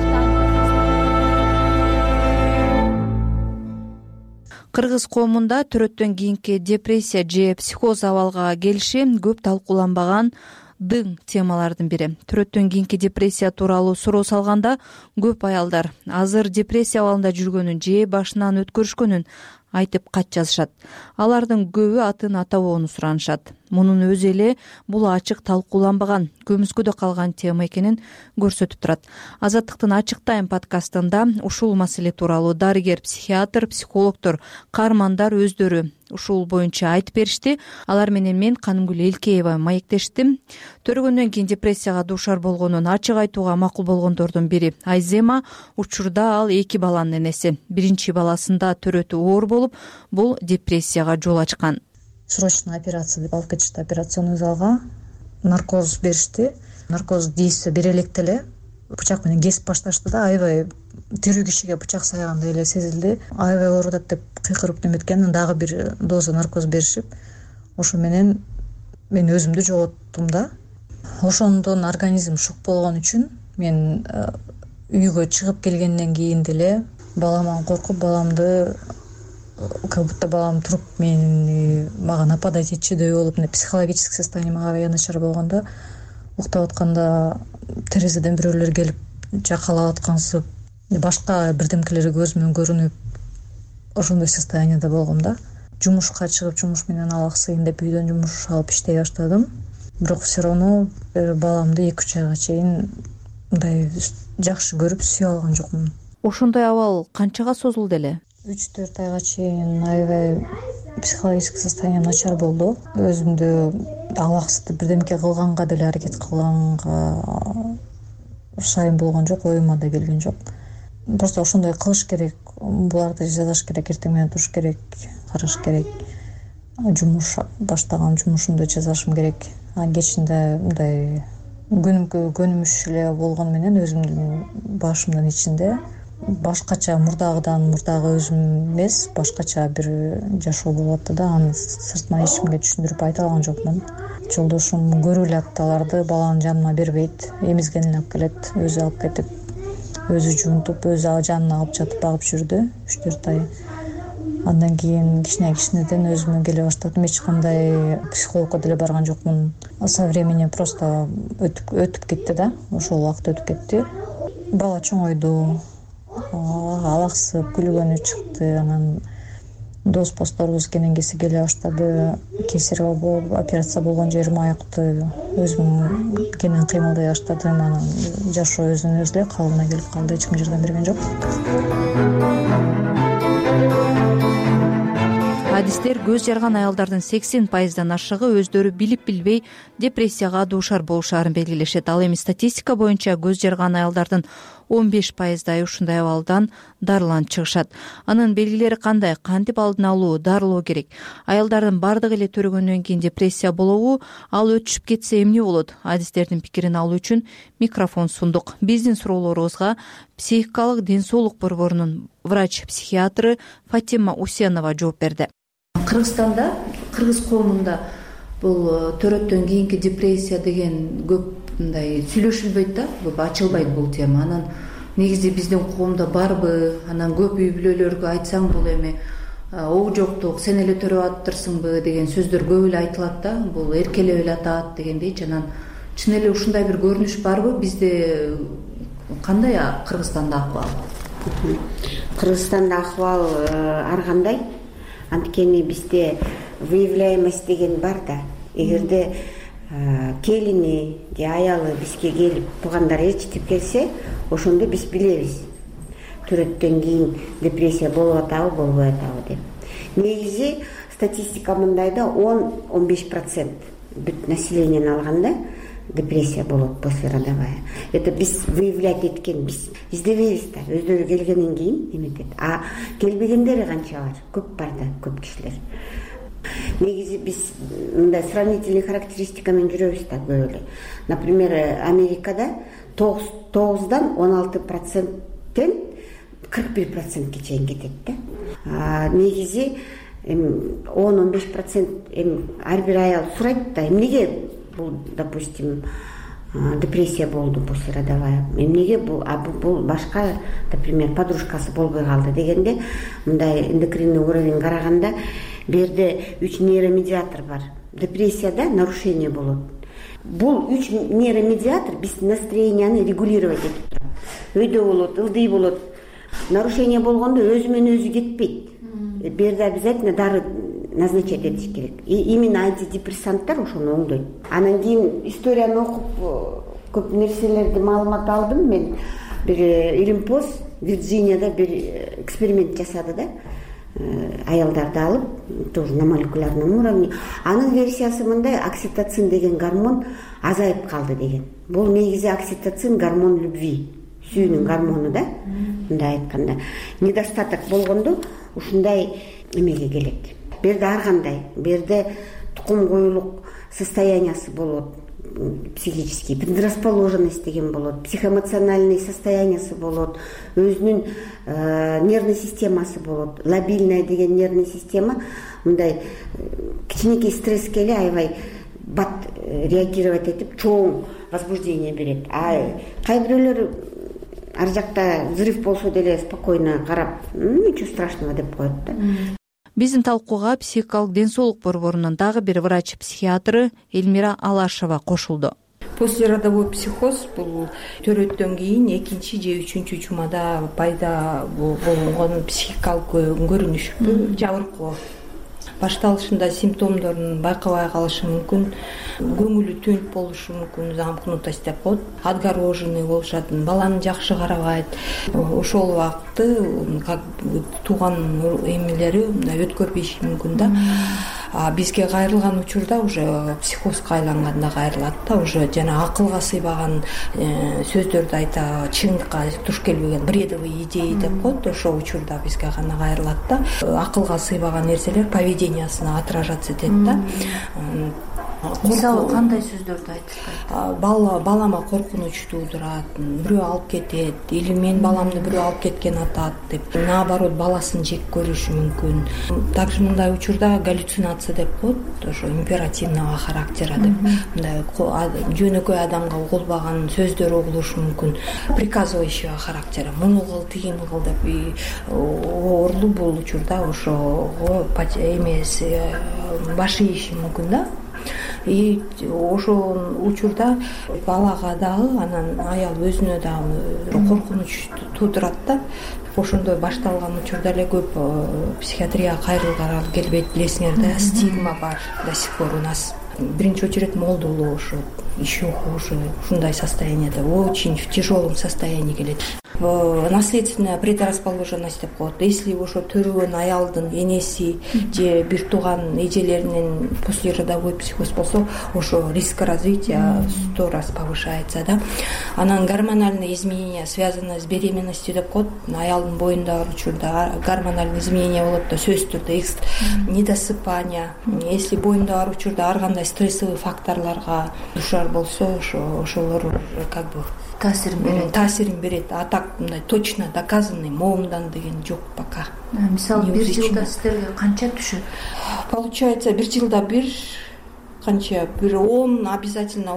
Кыргыз коомунда төрөттөн кийинки депрессия же психоз абалга келиши көп талкууланбаган дың темалардын бири. Төрөттөн кийинки депрессия тууралуу суроо салганда көп аялдар азыр депрессия абалында жүргөнүн же башынан өткөрүшкөнүн айтып кат жазышат. Алардын көбү атын атабоону суранышат. Мунун өзү эле бул ачык талкууланбаган, көмүскөдө калган тема экенин көрсөтүп турат. Азаттыктын Ачык тайм подкастында ушул маселе тууралуу дарыгер, психиатр, психологдор, каармандар өздөрү ушул боюнча айтып беришти. Алар менен мен Канымгүл Элкеева маектештим. Төрөгөндөн кийин депрессияга дуушар болгонун ачык айтууга макул болгондордун бири Айзема. Учурда ал 2 баланын энеси. Биринчи баласында төрөтү оор болуп, бул депрессияга жол ачкан. Срочная операция деп алып кетишти операционный залга. Наркоз беришти. Наркоз действие бере электе эле бычак менен кесип башташты да, аябай тирүү кишиге бычак саягандай эле сезилди. Аябай ооруп атат деп кыйкырып неметкен, дагы бир доза наркоз беришип, ошо менен мен өзүмдү жоготтум да. Ошондон организм шок болгон үчүн мен үйгө чыгып келгенден кийин деле баламан коркуп, баламды как будто балам туруп мага нападать этчүдөй болуп, психологический состояние мага аябай начар болгондо, уктап атканда терезеден бирөөлөр келип жакалап аткансып, башка бирдемкелер көзүмөн көрүнүп, ошондой состояниеде болгом да. Жумушка чыгып, жумуш менен алаксыйын деп үйдөн жумуш алып иштей баштадым. Бирок все равно баламды 2-3 айга чейин мындай жакшы көрүп сүйө алган жокмун. Ошондой абал канчага созулду эле? 3-4 айга чейин аябай психологический состояние начар болду. Өзүмдү алаксытып бирдемке кылганга деле аракет кылганга шайын болгон жок, оюма да келген жок. Просто ошондой кылыш керек, буларды жазаш керек, эртең менен туруш керек, караш керек. Жумуш баштаган жумушумду жазашым керек. Кечинде мындай көнүмүш эле болгону менен өзүмдүн башымдын ичинде башкача мурдагы өзүм эмес, башкача бир жашоо болуп атты да. Аны сыртынан эч кимге түшүндүрүп айта алган жокмун. Жолдошум көрүп эле атты аларды, баланын жаныма бербейт, эмизгенин алып келет, өзү алып кетип, өзү жуунтуп, өзү жанына алып жатып багып жүрдү 3-4 ай. Андан кийин кичинеден өзүмө келе баштадым. Эч кандай психологко деле барган жокмун. со временем просто өтүп кетти да, ошол убакыт өтүп кетти. Бала чоңойду, алаксып күлгөнү чыкты. Анан дос постторубуз кененеси келе баштады. Кесарево болуп операция болгон жерим айыкты. Өзүм кенен кыймылдай баштадым. Анан жашоо өзүнөн өзү эле калыбына келип калды. Эч ким жардам берген жок. Адистер көз жарган аялдардын 80% ашыгы өздөрү билип билбей депрессияга дуушар болушарын белгилешет. Ал эми статистика боюнча көз жарган аялдардын 15% ушундай абалдан дарыланып чыгышат. Анын белгилери кандай? Кантип алдын алуу, дарылоо керек? Аялдардын бардыгы эле төрөгөндөн кийин депрессия болобу? Ал өтүшүп кетсе эмне болот? Адистердин пикирин алуу үчүн микрофон сундук. Биздин суроолорубузга психикалык ден соолук борборунун врач-психиатры Фатима Усенова жооп берди. Кыргызстанда, кыргыз коомунда бул төрөттөн кийинки депрессия деген көп мындай сүйлөшүлбөйт да, көп ачылбайт бул тема. Анан негизи биздин коомдо барбы? Анан көп үй бүлөлөргө айтсаң бул эми ого жоктук, сен эле төрөп атыптырсыңбы деген сөздөр көп эле айтылат да. Бул эркелеп эле атат дегендейчи. Анан чын эле ушундай бир көрүнүш барбы? Бизде кандай Кыргызстанда акыбал? Кыргызстанда акыбал ар кандай. Анткени бизде выявляемость деген бар да. Эгерде келини же аялы бизге келип туугандар ээрчитип келсе, ошондо биз билебиз. Төрөттөн кийин депрессия болуп атабы, болбой атабы деп. Негизи статистика мындай да, 10-15% бүт населениени алганда депрессия болот после родовая. Это биз выявлять эткен, биз издебейбиз да, өздөрү келгенден кийин эметет. А келбегендери канча бар? Көп бар да, көп кишилер. Негизи биз мындай сравнительный характеристикамен жүрөбүз да көп эле. Например, Америкада 9-дан 16%тен 41%ке чейин кетет да. Негизи 10-15% ар бир аял сурайт да, эмнеге бул, допустим, депрессия болду после родовая. Эмнеге бул, бул башка, например, подружкасы болбой калды дегенде, мындай эндокринный уровень караганда берде 3 нейромедиатор бар. Депрессияда нарушение болот. Бул 3 нейромедиатор биз настроенияны регулировать этип турат. Өйдө болот, ылдый болот. Нарушение болгондо өзү менен өзү кетпейт. Берде обязательно дары назначать этиш керек. И именно антидепрессанттар ошону оңдойт. Анан кийин историяны окуп көп нерселерди маалымат алдым. Мен бир Илимпоз Вирджинияда бир эксперимент жасады да. Аялдарды алып, тоже на молекулярном уровне. Анын версиясы мындай: окситоцин деген гормон азайып калды деген. Бул негизи окситоцин гормон любви, сүйүүнүн гормону да. Мындай айтканда, недостаток болгондо ушундай эмеге келет. Берде ар кандай, берде тукум коюлук состояниясы болот, психический, предрасположенность деген болот, психоэмоциональный состояниясы болот, өзүнүн нервный системасы болот. Лабильная деген нервный система мындай кичинекей стресске эле аябай бат реагировать этип чоң возбуждение берет. А кай бирөөлөр ар жакта взрыв болсо деле спокойно карап, ничего страшного деп коет да. Биздин талкууга психикалык ден соолук борборунун дагы бир врач-психиатры Эльмира Алашева кошулду. Послеродовой психоз бул төрөттөн кийин 2 же 3 жумада пайда болгон психикалык көрүнүшпү, жабыркоо. Башталышында симптомдорун байкабай калышы мүмкүн, көңүлү түнүп болушу мүмкүн, замкнутость деп коет, отгороженный болушат, баланы жакшы карабайт. Ошол убакытты тууган эмелери өткөрбөйүшү мүмкүн да. Бизге кайрылган учурда уже психозго айланганда кайрылат да, уже жана акылга сыйбаган сөздөрдү айта, чындыкка туш келбеген бредовый идеи деп коет, ошол учурда бизге гана кайрылат да. Акылга сыйбаган нерселер поведениясына отражаться этет да. Мисалы кандай сөздөрдү айтышат? Балама коркунуч туудурат, бирөө алып кетет, или мен баламды бирөө алып кеткен атат деп, наоборот баласын жек көрүшү мүмкүн. Также мындай учурда галлюцинация деп коет, ошо императивного характера деп, мындай жөнөкөй адамга угулбаган сөздөр угулушу мүмкүн, приказывающего характера, муну кыл, тигини кыл деп, оорлу бул учурда ошого эмес башы ийиши мүмкүн да. ошол учурда балага дагы анан аял өзүнө дагы коркунуч туудурат да. Ошондой башталган учурда эле көп психиатрияга кайрылган келбейт, билесиңер да, стигма бар до сих пор у нас. Биринчи очередь молдулушу, еще хуже, ушундай состоянияда, очень в тяжелом состоянии келет. Наследственная предрасположенность деп коет. Если ошо төрөгөн аялдын энеси же бир тууган эжелеринин послеродовой психоз болсо, ошо риск развития 100 раз повышается, да. Анан гормональные изменения, связанные с беременностью деп коет. Аялдын боюндагы учурда гормональный изменения болот да, сөзсүз түрдө недосыпание. Если боюндагы учурда ар кандай стрессовый факторлорго душар болсо, ошолор как бы таасирин берет. А так мындай точно доказанный моомдан деген жок пока. Мисалы бир жылда сиздерге канча түшөт? Получается бир жылда бир канча, бир 10, обязательно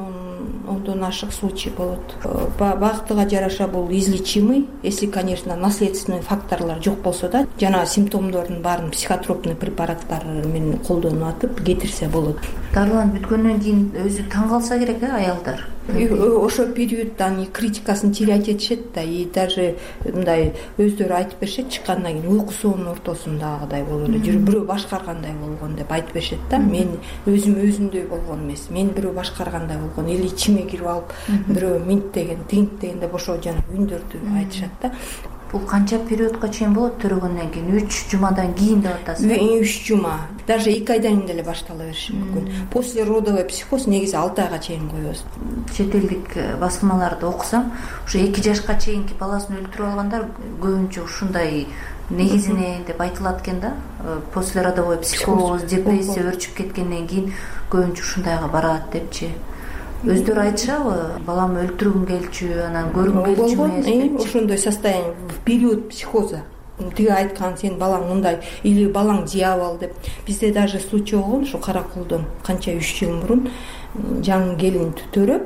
10 наших случаев болот. Багытыга жараша бул излечимый, если, конечно, наследственный факторлор жок болсо да, жана симптомдордун баарын психотропный препараттар менен колдонуп атып кетирсе болот. Дарыланып бүткөндөн кийин өзү таң калса керек, аялдар. Ошо периодда они критикасын терять этишет да, и даже мындай өздөрү айтып беришет, чыккандан кийин уйкусунун ортосундагыдай болуп эле жүрүп бирөө башкаргандай болгон деп айтып беришет да. Мен өзүмдөй болгон эмес, мен бирөө башкаргандай болгон, или ичиме кирип алып бирөө минттеген, тинттеген деп ошо жана үндөрдү айтышат да. Бул канча периодко чейин болот төрөгөндөн кийин? 3 жумадан кийин деп атасыз. 3 жума, даже 2 айдан кийин деле баштала бериши мүмкүн. После родовой психоз негизи 6 айга чейин коебуз. Чет элдик басылмаларды окусам, ушу 2 жашка чейинки баласын өлтүрүп алгандар көбүнчө ушундай негизине деп айтылат экен да. После родовой психоз, депрессия өрчүп кеткенден кийин көбүнчө ушундайга барат депчи. Өздөрү айтышабы, балам өлтүргүм келчү, анан көргүм келчү эмес. Ошондой состояние в период психоза. Тиги айткан, сен балаң мындай или балаң дьявол деп. Бизде даже случай болгон, ушу Каракулдон канча 3 жыл мурун жаңы келин төрөп,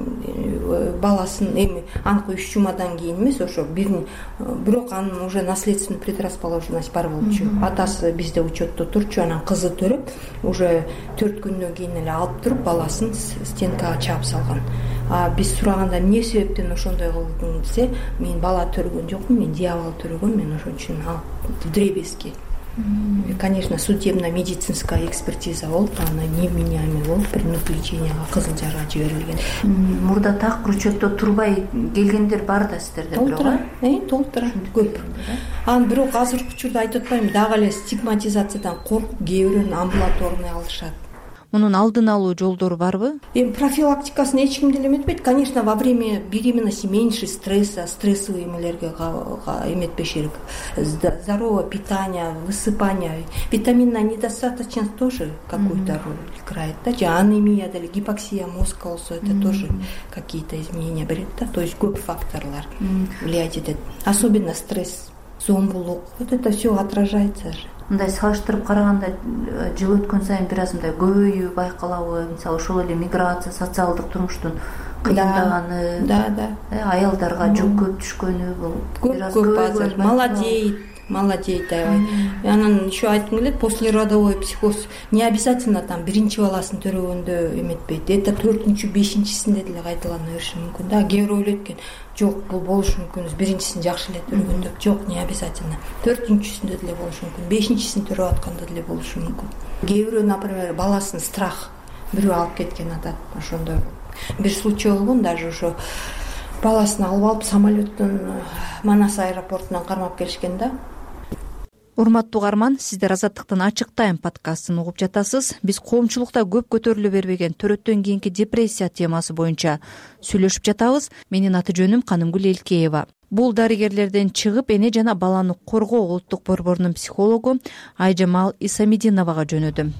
баласын эми анкы 3 жумадан кийин эмес, ошо бирок анын уже наследственный предрасположенность бар болчу. Атасы бизде учетто турчу, анан кызы төрөп, уже 4 күндөн кийин эле алып туруп баласын стенкага чаап салган. А биз сураганда эмне себептен ошондой кылдың десе, мен бала төргөн жокмун, мен дьявол төргөн, мен ошон үчүн вдребезги. Конечно, судебно-медицинская экспертиза болуп, аны невменяемый болуп, при заключенияга Кызыл Жарга жиберилген. Мурда так учетто турбай келгендер бар да сиздерде бирок? Толтура, көп. Анан бирок азыркы учурда айтып атпаймынбы, дагы эле стигматизациядан коркуп кээ бирөөнү амбулаторный алышат. Мунун алдын алуу жолдору барбы? Профилактикасын эч ким деле эметпейт. Конечно, во время беременности меньше стресса, стрессовый эмелерге эметпеш керек. Здоровое питание, высыпание, витаминная недостаточность тоже какую-то роль играет. Да? Анемия, гипоксия мозга болсо, это тоже какие-то изменения берет. Да? То есть көп факторлар влиять этет. Особенно стресс, зомбулук. Вот это все отражается же. Мындай салыштырып караганда жыл өткөн сайын бир аз мындай көбөйүү байкалабы? Мисалы ошол эле миграция, социалдык турмуштун кыйындаганы, аялдарга жүк көп түшкөнү, бул бир аз көбөйгөн. Молодеет, аябай. Анан еще айткым келет, послеродовой психоз не обязательно там биринчи баласын төрөгөндө эметпейт. Это 4-5-синде деле кайталана бериши мүмкүн да. Кээ бирөө ойлойт экен, жок, бул болушу мүмкүн, биринчисин жакшы эле төрөгөндө. Жок, не обязательно. 4-синде деле болушу мүмкүн, 5-син төрөп атканда деле болушу мүмкүн. Кээ бирөө, например, баласын страх бирөө алып кеткен атат, ошондой. Бир случай болгон, даже ошо баласын алып алып самолеттон Манас аэропортунан кармап келишкен да. Урматтуу угарман, сиздер Азаттыктын Ачык Тайм подкастын угуп жатасыз. Биз коомчулукта көп көтөрүлө бербеген төрөттөн кийинки депрессия темасы боюнча сүйлөшүп жатабыз. Менин аты жөнүм Канымгүл Элкеева. Бул дарыгерлерден чыгып, эне жана баланы коргоо улуттук борборунун психологу Айжамал Исамидиновага жөнөдүм.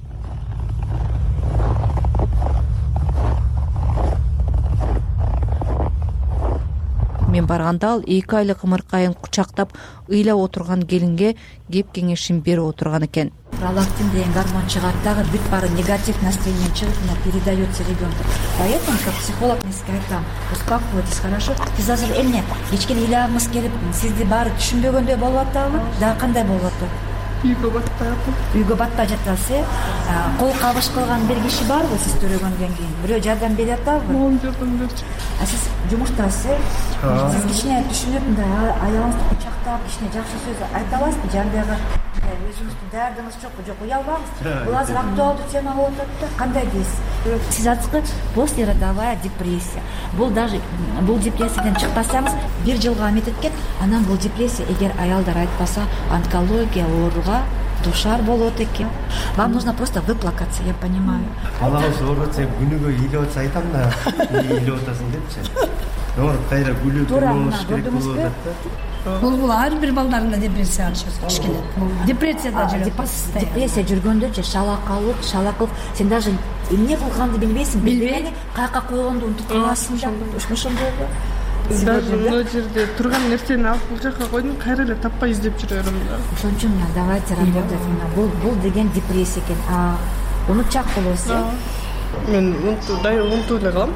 Мен барганда ал 2 айлык ымыркайын кучактап ыйлап отурган келинге кеп кеңешин берип отурган экен. Пролактин деген гормон чыгат, дагы бүт баары негатив настроение чыгып, передается ребенку. Поэтому как психолог мен сизге айтам, успокойтесь, хорошо? Биз азыр эмне кечке ыйлабыңыз келип, сизди баары түшүнбөгөндөй болуп атабы? Дагы кандай болуп атат? үйгө батпай жатасыз. Кол кабыш кылган бир киши барбы сиз төрөгөндөн кийин? Бирөө жардам бере атабы? Моун жардам берчү. Сиз жумуштасыз. Сиз кичине түшүнүп, мындай аялыңызды кучактап, кичине жакшы сөз айта аласызбы? Жандагы өзүңүздүн дардыңыз жокпу? Жок, уялбаңыз. Бул азыр актуалдуу тема болуп атат да. Кандай дейсиз? Сиз айткы послеродовая депрессия. Бул даже бул депрессиядан чыкпасаңыз, бир жылга амет эткен, анан бул депрессия эгер аялдар айтпаса, онкология ооруга душар болот экен. Вам нужно просто выплакаться, я понимаю. Балаңыз ооруп атса, күнүгө ыйлап атса айтам да, ыйлап атасың депчи. Ооруп кайра күлүп турмуш керек болуп атат да. Бул ар бир балдарында депрессия кичкене. Депрессияда жүрөт. Депрессия жүргөндө же шалакылык, сен даже эмне кылганды билбейсиң, билбей каяка койгонду унутуп каласың да. Ошондойго. Даже мына жерде турган нерсени алып бул жака койдум, кайра эле таппай издеп жүрөм да. Ошон үчүн давайте работать. Бул деген депрессия экен. Унутчак болосуз, э? Мен унутуп эле калам.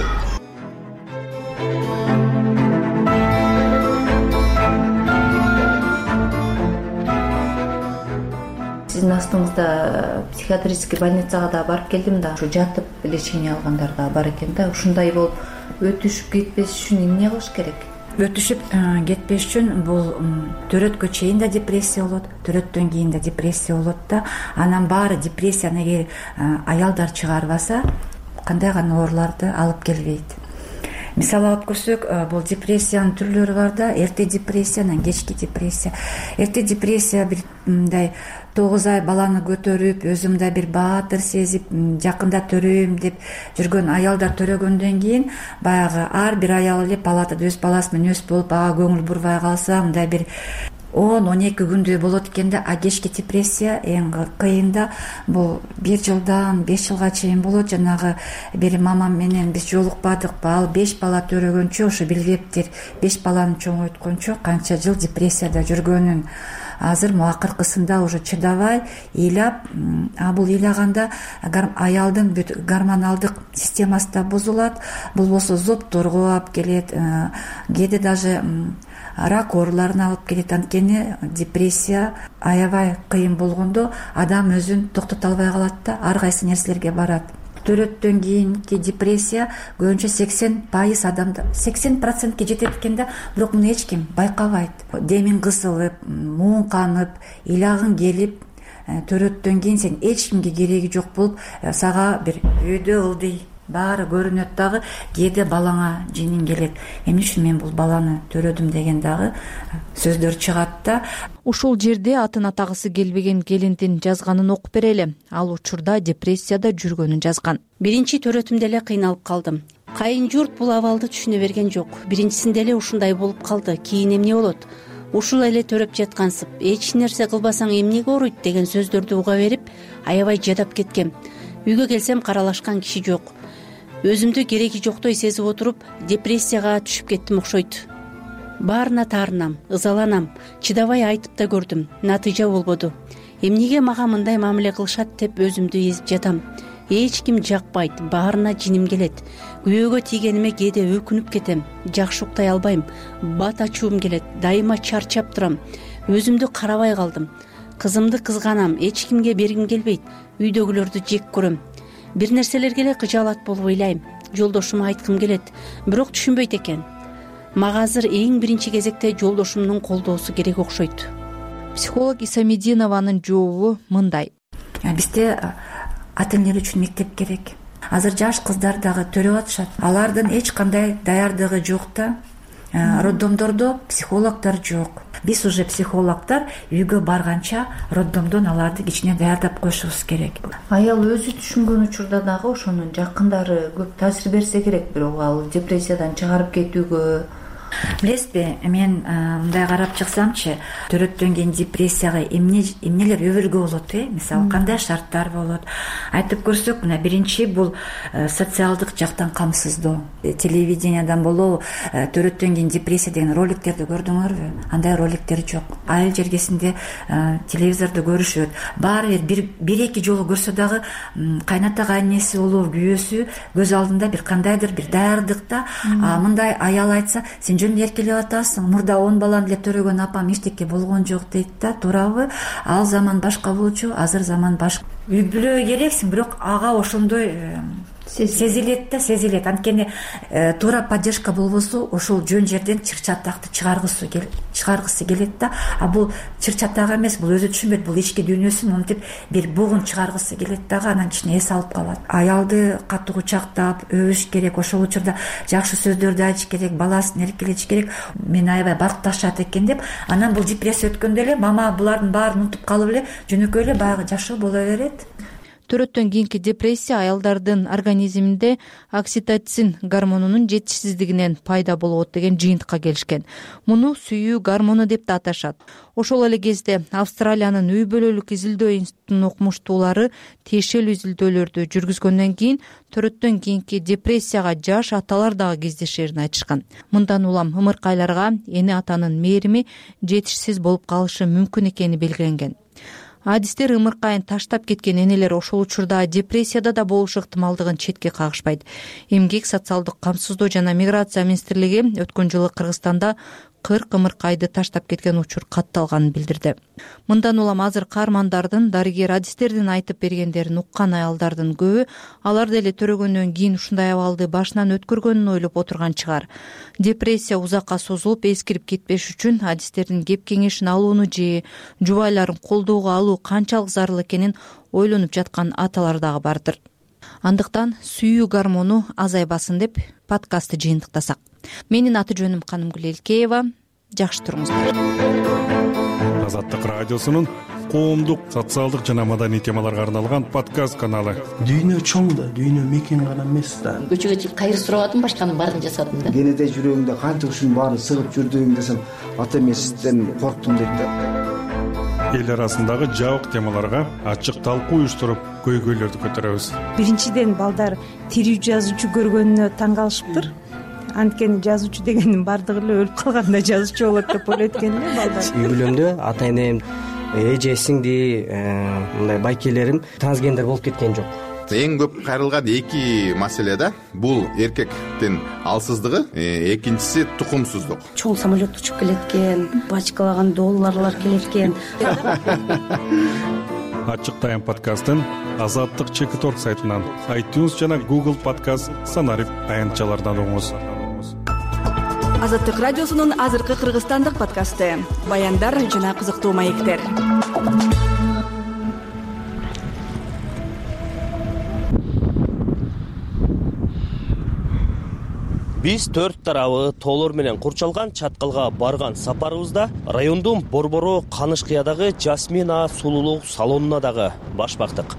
Сиздин астыңызда психиатрический больницага да барып келдим да, ушу жатып лечение алгандар да бар экен да. Ушундай болуп өтүшүп кетпеш үчүн эмне кылыш керек? Өтүшүп кетпеш үчүн бул төрөткө чейин да депрессия болот, төрөттөн кийин да депрессия болот да. Анан баары депрессияны эгер аялдар чыгарбаса, кандай гана ооруларды алып келбейт. Мисалы алып көрсөк, бул депрессиянын түрлөрү бар да. Эрте депрессия, анан кечки депрессия. Эрте депрессия бир мындай 9 ай баланы көтөрүп, өзүмдө бир баатыр сезип, жакында төрөйм деп жүргөн аялдар төрөгөндөн кийин баягы ар бир аял эле палатада өз баласы менен өз болуп, ага көңүл бурбай калса, мындай бир 10-12 күндөй болот экен да. Кечки депрессия эң кыйын да. Бул 1 жылдан 5 жылга чейин болот. Жанагы бир мамам менен биз жолукпадыкпы, ал 5 бала төрөгөнчө ошо билбептир. 5 баланы чоңойткончо канча жыл депрессияда жүргөнүн. Азыр акыркысында уже чыдабай ыйлап, бул ыйлаганда аялдын бүт гормоналдык системасы да бузулат. Бул болсо зобторго алып келет, кээде даже рак ооруларын алып келет. Анткени депрессия аябай кыйын болгондо адам өзүн токтото албай калат да, ар кайсы нерселерге барат. Төрөттөн кийинки депрессия көбүнчө 80% адамда 80%ке жетет экен да, бирок муну эч ким байкабайт. Демиң кысылып, муң канып, ыйлагың келип, төрөттөн кийин сен эч кимге кереги жок болуп, сага бир үйдө ылдый баары көрүнөт дагы. Кээде балаңа жиниң келет. Эмне үчүн мен бул баланы төрөдүм деген дагы сөздөр чыгат да. Ушул жерде атын атагысы келбеген келиндин жазганын окуп берели. Ал учурда депрессияда жүргөнүн жазган. Биринчи төрөтүмдө эле кыйналып калдым. Кайын журт бул абалды түшүнө берген жок. Биринчисинде эле ушундай болуп калды. Кийин эмне болот? Ушул эле төрөп жаткансып, эч нерсе кылбасаң эмнеге ооруйт деген сөздөрдү уга берип, аябай жадап кеткем. Үйгө келсем каралашкан киши жок. Өзүмдү кереги жоктой сезип отуруп, депрессияга түшүп кеттим окшойт. Баарына таарынам, ызаланам, чыдабай айтып да көрдүм, натыйжа болбоду. Эмнеге мага мындай мамиле кылышат деп өзүмдү эзип жатам. Эч ким жакпайт, баарына жиним келет. Күйөөгө тийгениме кээде өкүнүп кетем, жакшы уктай албайм, бат ачуум келет, дайыма чарчап турам. Өзүмдү карабай калдым. Кызымды кызганам, эч кимге бергим келбейт, үйдөгүлөрдү жек көрөм. Бир нерселерге эле кыжаалат болуп ыйлайм. Жолдошума айткым келет, бирок түшүнбөйт экен. Мага азыр эң биринчи кезекте жолдошумдун колдоосу керек окшойт. Психолог Исамединованын жообу мындай. Бизде ата энелер үчүн мектеп керек. Азыр жаш кыздар дагы төрөп атышат. Алардын эч кандай даярдыгы жок да. Роддомдордо психологдор жок. Биз уже психологдор үйгө барганча роддомдон аларды кичине даярдап коюшубуз керек. Аял өзү түшүнгөн учурда дагы ошонун жакындары көп таасир берсе керек, бирок ал депрессиядан чыгарып кетүүгө. Билесизби, мен мындай карап чыксамчы, төрөттөн кийин депрессияга эмнелер өбөлгө болот, мисалы кандай шарттар болот. Айтып көрсөк, мына биринчи бул социалдык жактан камсыздоо. Телевидениядан болобу, төрөттөн кийин депрессия деген роликтерди көрдүңөрбү? Андай роликтер жок. Айыл жергесинде телевизорду көрүшөт. Баары бир эки жолу көрсө дагы кайната кайнеси болобу, күйөөсү көз алдында бир кандайдыр бир даярдыкта. Мындай аял айтса, сен жөн эркелеп атасың, мурда 10 баланы эле төрөгөн апам эчтеке болгон жок дейт да. Туурабы? Ал заман башка болчу, азыр заман башка. Үй бүлө керексиң, бирок ага ошондой сезилет да, сезилет. Анткени туура поддержка болбосо ошол жөн жерден чыр-чатакты чыгаргысы келет да. А бул чыр-чатак эмес, бул өзү түшүнбөйт, бул ички дүйнөсүн монтип бир бугун чыгаргысы келет дагы, анан кичине эс алып калат. Аялды катуу кучактап өбүш керек, ошол учурда жакшы сөздөрдү айтыш керек, баласын эркелетиш керек. Мен аябай бакташат экен деп, анан бул депрессия өткөндө эле мама булардын баарын унутуп калып эле жөнөкөй эле баягы жашоо боло берет. Төрөттөн кийинки депрессия аялдардын организминде окситоцин гормонунун жетишсиздигинен пайда болот деген жыйынтыкка келишкен. Муну сүйүү гормону деп да аташат. Ошол эле кезде Австралиянын үй бүлөлүк изилдөө институтунун окумуштуулары тиешелүү изилдөөлөрдү жүргүзгөндөн кийин төрөттөн кийинки депрессияга жаш аталар дагы кездешерин айтышкан. Мындан улам ымыркайларга эне атанын мээрими жетишсиз болуп калышы мүмкүн экени белгиленген. Адистер ымыркайын таштап кеткен энелер ошол учурда депрессияда да болушу ыктымалдыгын четке кагышпайт. Эмгек, социалдык камсыздоо жана миграция министрлиги өткөн жылы Кыргызстанда 40 ымыркайды таштап кеткен учур катталганын билдирди. Мындан улам азыр каармандардын, дарыгер адистердин айтып бергендерин уккан аялдардын көбү алар деле төрөгөндөн кийин ушундай абалды башынан өткөргөнүн ойлоп отурган чыгар. Депрессия узакка созулуп эскирип кетпеш үчүн адистердин кеп кеңешин алууну же жубайларын колдоого алуу канчалык зарыл экенин ойлонуп жаткан аталар дагы бардыр. Андыктан сүйүү гормону азайбасын деп подкастты жыйынтыктасак. Менин аты жөнүм Канымгүл Элкеева. Жакшы туруңуздар. Азаттык радиосунун коомдук, социалдык жана маданий темаларга арналган подкаст каналы. Дүйнө чоң да, дүйнө мекен гана эмес да. Көчөгө чыгып кайыр сурабадым, башканын баарын жасадым да. Кенеде жүрөгүңдө канча ушунун баарын сыгып жүрдүң десем, ата эмесизден корктум дейт да. Эл арасындагы жабык темаларга ачык талкуу уюштуруп, көйгөйлөрдү көтөрөбүз. Биринчиден балдар тирүү жазуучу көргөнүнө таң калышыптыр. Анткени жазуучу дегендин бардыгы эле өлүп калганда жазуучу болот деп ойлойт экен эле балдар. Үй бүлөмдө ата энем, эже, сиңди, мындай байкелерим трансгендер болуп кеткен жок. Эң көп кайрылган эки маселе да. Бул эркектин алсыздыгы, экинчиси тукумсуздук. Чоң самолет учуп келеткен, бачкалаган долларлар келеткен. Ачык тайм подкастын Азаттык Чекиторг сайтынан, iTunes жана Google подкаст санарип аянтчалардан угуңуз. Азаттык радиосунун азыркы кыргызстандык подкасты. Баяндар жана кызыктуу маектер. Биз 4 тарабы тоолор менен курчалган чаткалга барган сапарыбызда райондун Борбору Канышкыядагы Жасмина сулуулук салонуна дагы баш бактык.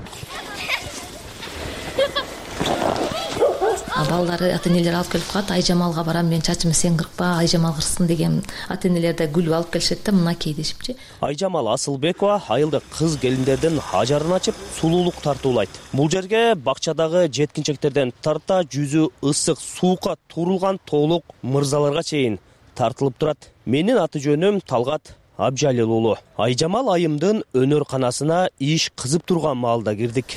Балдары ата энелер алып келип калат, Айжамалга барам, мен чачымды сен кыркпа, Айжамал кырсын деген ата энелер да гүл алып келишет да, мынакей дешипчи. Айжамал Асылбекова айылдык кыз келиндердин ажарын ачып, сулуулук тартуулайт. Бул жерге бакчадагы жеткинчектерден тарта жүзү ысык суукка турулган тоолук мырзаларга чейин тартылып турат. Менин аты жөнүм Талгат Абжалил уулу. Айжамал айымдын өнөр-канасына иш кызып турган маалда кирдик.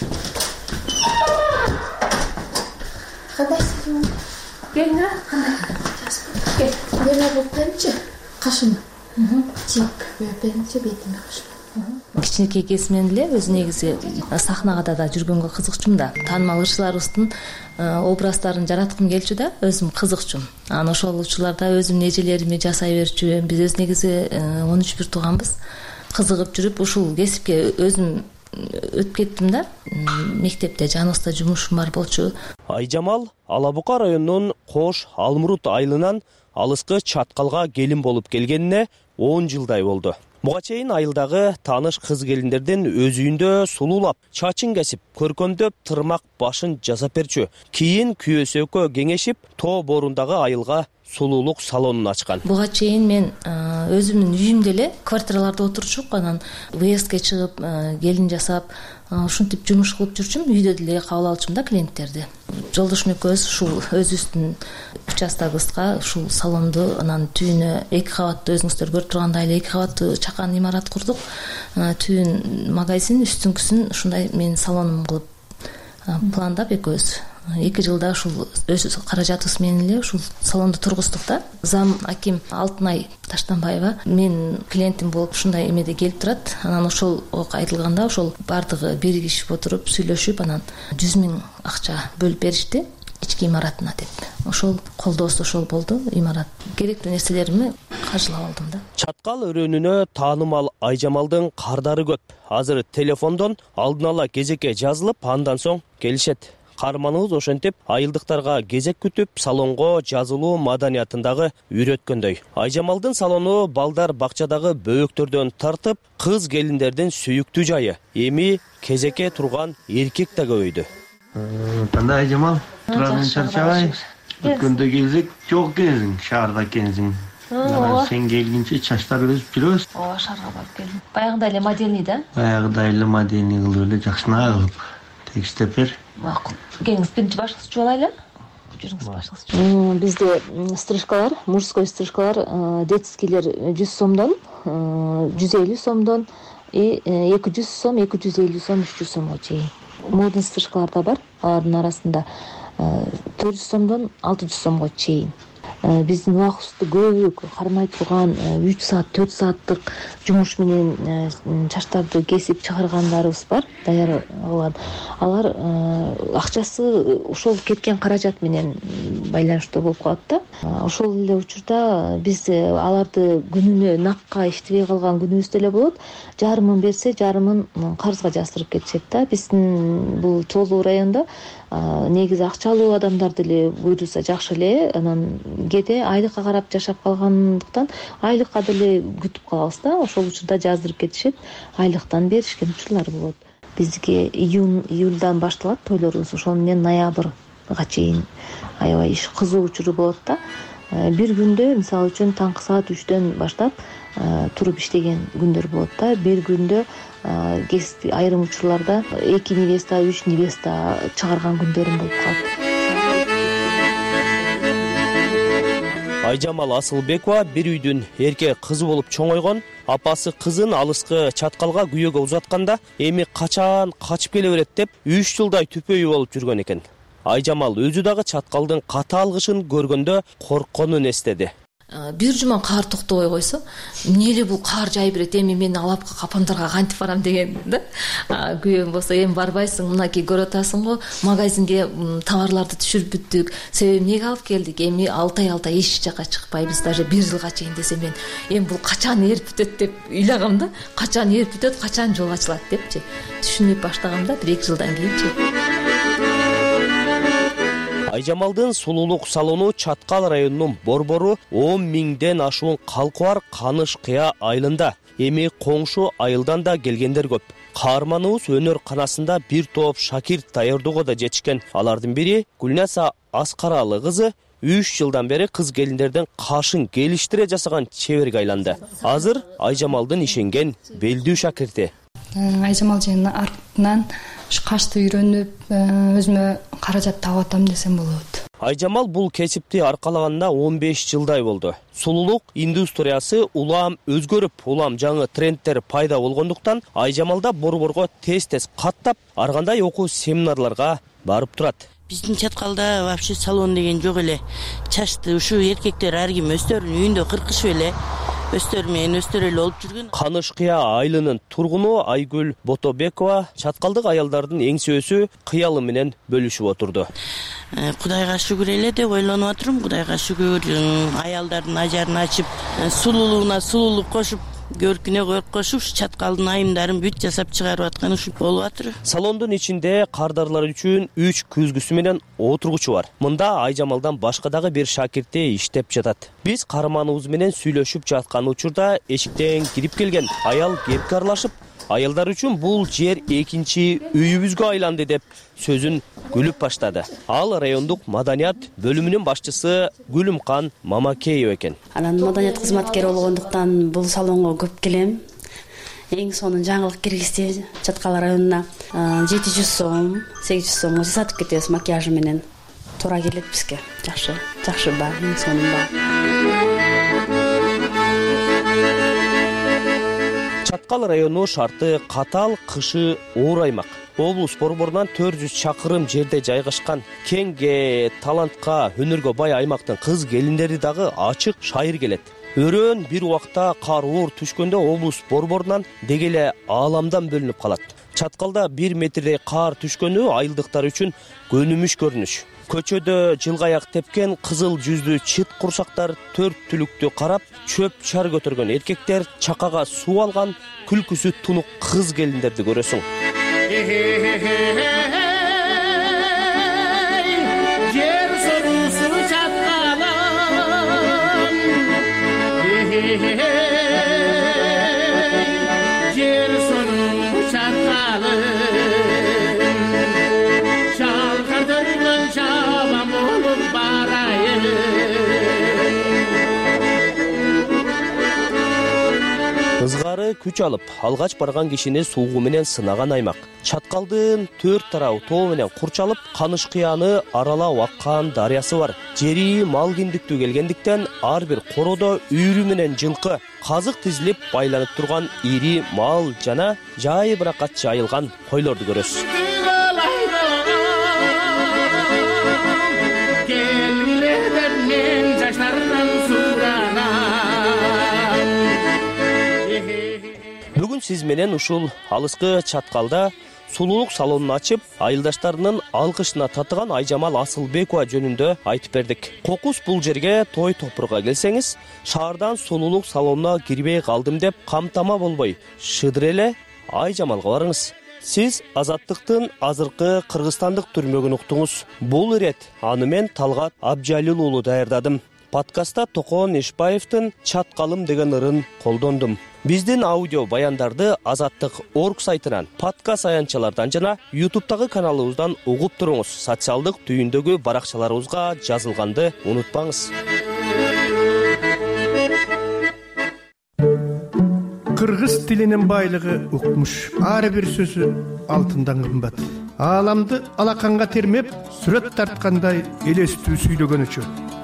Кандайсың? Келиңер, кандай? Кел, эмне болуп калчы? Кашым. Чек, бетимде кашым. Кичинекей кезимден эле өзү негизи сахнага да жүргөнгө кызыкчумун да. Таанымал ырчыларыбыздын образдарын жараткым келчү да, өзүм кызыкчумун. Анан ошол учурларда өзүмдүн эжелерими жасай берчү. Биз өз негизи 13 бир тууганбыз. Кызыгып жүрүп ушул кесипке өзүм өтүп кеттим да. Мектепте жаныбызда жумушум бар болчу. Айжамал Ала Бука районунун Кош Алмурут айылынан алыскы чаткалга келин болуп келгенине 10 жылдай болду. Буга чейин айылдагы тааныш кыз келиндердин өз үйүндө сулуулап, чачын кесип, көркөмдөп, тырмак башын жасап берчү. Кийин күйөөсү экөө кеңешип, тоо борундагы айылга сулуулук салонун ачкан. Буга чейин мен өзүмдүн үйүмдө эле квартираларда отурчук, анан выездке чыгып, келин жасап, ушинтип жумуш кылып жүрчүм. Үйдө деле кабыл алчумун да клиенттерди. Жолдошум экөөбүз ушул өзүбүздүн участогыбызга ушул салонду, анан түбүнө 2 кабаттуу, өзүңүздөр көрүп тургандай эле 2 кабаттуу чакан имарат курдук. Түбүн магазин, үстүңкүсүн ушундай менин салонум кылып пландап экөөбүз 2 жылда ушул өз каражатыбыз менен эле ушул салонду тургуздук да. Зам аким Алтынай Таштанбаева мен клиентим болуп ушундай эмеде келип турат. Анан ошол айтылганда ошол бардыгы биригишип отуруп сүйлөшүп анан 100 000 акча бөлүп беришти ички имаратына деп. Ошол колдоосу ошол болду. Имарат керектүү нерселеримди каржылап алдым да. Чаткал өрөөнүнө таанымал Айжамалдын кардары көп. Азыр телефондон алдын ала кезекке жазылып, андан соң келишет. Каарманыбыз ошентип айылдыктарга кезек күтүп, салонго жазылуу маданиятындагы үйрөткөндөй. Айжамалдын салону балдар бакчадагы бөөктөрдөн тартып, кыз келиндердин сүйүктүү жайы. Эми кезекке турган эркек да көбөйдү. Кандай Айжамал? Турадан чарчабай. Өткөндө келсек, жок экенсиң, шаарда экенсиң. Сен келгенче чачтар өсүп жүрөбүз. Ооба, шаарга барып келдим. Баягыдай эле модельный да? Баягыдай эле модельный кылып эле жакшынаа кылып тегиштеп бер. Макул. Келиңиз, биринчи башкысы чуп алайлы. Жүрүңүз башкысы. Бизде стрижкалар, мужской стрижкалар, детскийлер 100 сомдон, 150 сомдон, 200 сом, 250 сом, 300 сомго чейин. Модный стрижкалар да бар. Алардын арасында 400 сомдон 600 сомго чейин. Биздин убактыбызды көбүрөөк кармай турган 3 саат, 4 сааттык жумуш менен чачтарды кесип чыгаргандарыбыз бар, даяр кылган. Алар акчасы ошол кеткен каражат менен байланыштуу болуп калат да. Ошол эле учурда биз аларды күнүнө накка иштебей калган күнүбүз деле болот. Жарымын берсе, жарымын карызга жасырып кетишет да. Биздин бул Чолуу районунда негизи акчалуу адамдар деле буйруса жакшы эле. Анан кээде айлыкка карап жашап калгандыктан айлыкка деле күтүп калабыз да. Ошол учурда жаздырып кетишет, айлыктан беришкен учурлар болот. Бизге июльдан башталат тойлорубуз, ошол менен ноябрга чейин аябай иш кызуу учуру болот да. Бир күндө мисалы үчүн таңкы саат 3дөн баштап туруп иштеген күндөр болот да. Бир күндө айрым учурларда 2 невеста, 3 невеста чыгарган күндөрүм болуп калат. Айжамал Асылбекова бир үйдүн эркек кызы болуп чоңойгон. Апасы кызын алыскы Чаткалга күйөөгө узатканда, эми качан качып келе берет деп 3 жылдай түпөйү болуп жүргөн экен. Айжамал өзү дагы Чаткалдын катаал кышын көргөндө коркконун эстеди. Бир жуман каар токтобой койсо, эмне эле бул каар жай берет, эми мен алапка капандарга кантип барам деген да. Күйөөм болсо, эми барбайсың, мынакей көрүп атасың го, магазинге товарларды түшүрүп бүттүк. Себеби эмнеге алып келдик? Эми 6 ай эч жака чыкпайбыз, даже 1 жылга чейин десем мен, эми бул качан эрип бүтөт деп ыйлагам да. Качан эрип бүтөт, качан жол ачылат депчи. Түшүнүп баштагам да, 1-2 жылдан кийинчи. Айжамалдын сулуулук салону Чаткал районунун борбору 10 000ден ашуун калкы бар Каныш-Кыя айылында. Эми коңшу айылдан да келгендер көп. Каарманыбыз өнөр канасында бир топ шакирт даярдоого да жетишкен. Алардын бири Гүлнаса Аскаралы кызы 3 жылдан бери кыз келиндердин кашын келиштире жасаган чеберге айланды. Азыр Айжамалдын ишенген белдүү шакирти. Айжамал жайынын артынан кашты үйрөнүп, өзүмө каражат таап атам десем болот. Айжамал бул кесипти аркалаганына 15 жылдай болду. Сулуулук индустриясы улам өзгөрүп, улам жаңы трендтер пайда болгондуктан Айжамалда борборго тез-тез каттап, ар кандай окуу семинарларга барып турат. Биздин Чаткалда вообще салон деген жок эле. Чачты ушу эркектер ар ким өздөрүнүн үйүндө кыркышып эле, өздөрү менен өздөрү эле болуп жүргөн. Каныш-Кыя айылынын тургуну Айгүл Ботобекова Чаткалдык аялдардын эң сөзү кыялы менен бөлүшүп отурду. Кудайга шүгүр эле деп ойлонуп отурум. Кудайга шүгүр, аялдардын ажарын ачып, сулуулугуна сулуулук кошуп, көркүнө кошуп, Чаткалдын айымдарын бүт жасап чыгарып аткан ушул болуп атыр. Салондун ичинде кардарлар үчүн 3 күзгүсү менен отургучу бар. Мында Айжамалдан башка дагы бир шакирти иштеп жатат. Биз каарманыбыз менен сүйлөшүп жаткан учурда эшиктен кирип келген аял кепке аралашып, аялдар үчүн бул жер экинчи үйүбүзгө айланды деп сөзүн күлүп баштады. Ал райондук маданият бөлүмүнүн башчысы Гүлүмкан Мамакеева экен. Анан маданият кызматкери болгондуктан бул салонго көп келем. Эң сонун жаңылык киргизди Чаткал районуна 700 сом, 800 сомго жасатып кетебиз макияжы менен. Туура келет бизге. Жакшы ба, эң сонун ба. Чаткал району шарты катаал, кышы оор аймак. облус борборунан 400 чакырым жерде жайгашкан кеңге, талантка, өнөргө бай аймактын кыз келиндери дагы ачык шайыр келет. Өрөөн бир убакта кар оор түшкөндө облус борборунан деги эле ааламдан бөлүнүп калат. Чаткалда 1 метрдей кар түшкөнү айылдыктар үчүн көнүмүш көрүнүш. Көчөдө жылгаяк тепкен кызыл жүздүү чыт курсактар төрт түлүктү карап, чөп чар көтөргөн эркектер, чакага суу алган күлкүсү тунук кыз келиндерди көрөсүң. Жер сорусу чаткалым, жер сорусу чаткалым, шалкадырган чабам болуп барайын. Кызгары күч алып, алгач барган кишини суугу менен сынаган аймак. Чаткалдын 4 тарабы тоо менен курчалып, Каныш кыяны аралап аккан дарыясы бар. Жери мал киндиктүү келгендиктен ар бир короодо үйрү менен жылкы казык тизилип байланып турган ири мал жана жайбыракат жайылган койлорду көрөсүз. Бүгүн сиз менен ушул алыскы чаткалда сулуулук салонун ачып, айылдаштарынын алкышына татыган Айжамал Асылбекова жөнүндө айтып бердик. Кокус бул жерге той топурга келсеңиз, шаардан сулуулук салонуна кирбей калдым деп камтама болбой, шыдыр эле Айжамалга барыңыз. Сиз Азаттыктын азыркы кыргызстандык түрмөгүн уктуңуз. Бул ирет аны мен Талгат Абжалил уулу даярдадым. Подкастта Токон Ишбаевдин Чаткалым деген ырын колдондум. Биздин аудио баяндарды Азаттык.орг сайтынан, подкаст аянтчалардан жана YouTube'тагы каналыбыздан угуп туруңуз. Социалдык түйүндөгү баракчаларыбызга жазылганды унутпаңыз. Кыргыз тилинин байлыгы укмуш. Ар бир сөзү алтындан кымбат. Ааламды алаканга термеп, сүрөт тарткандай элестүү сүйлөгөнүчү.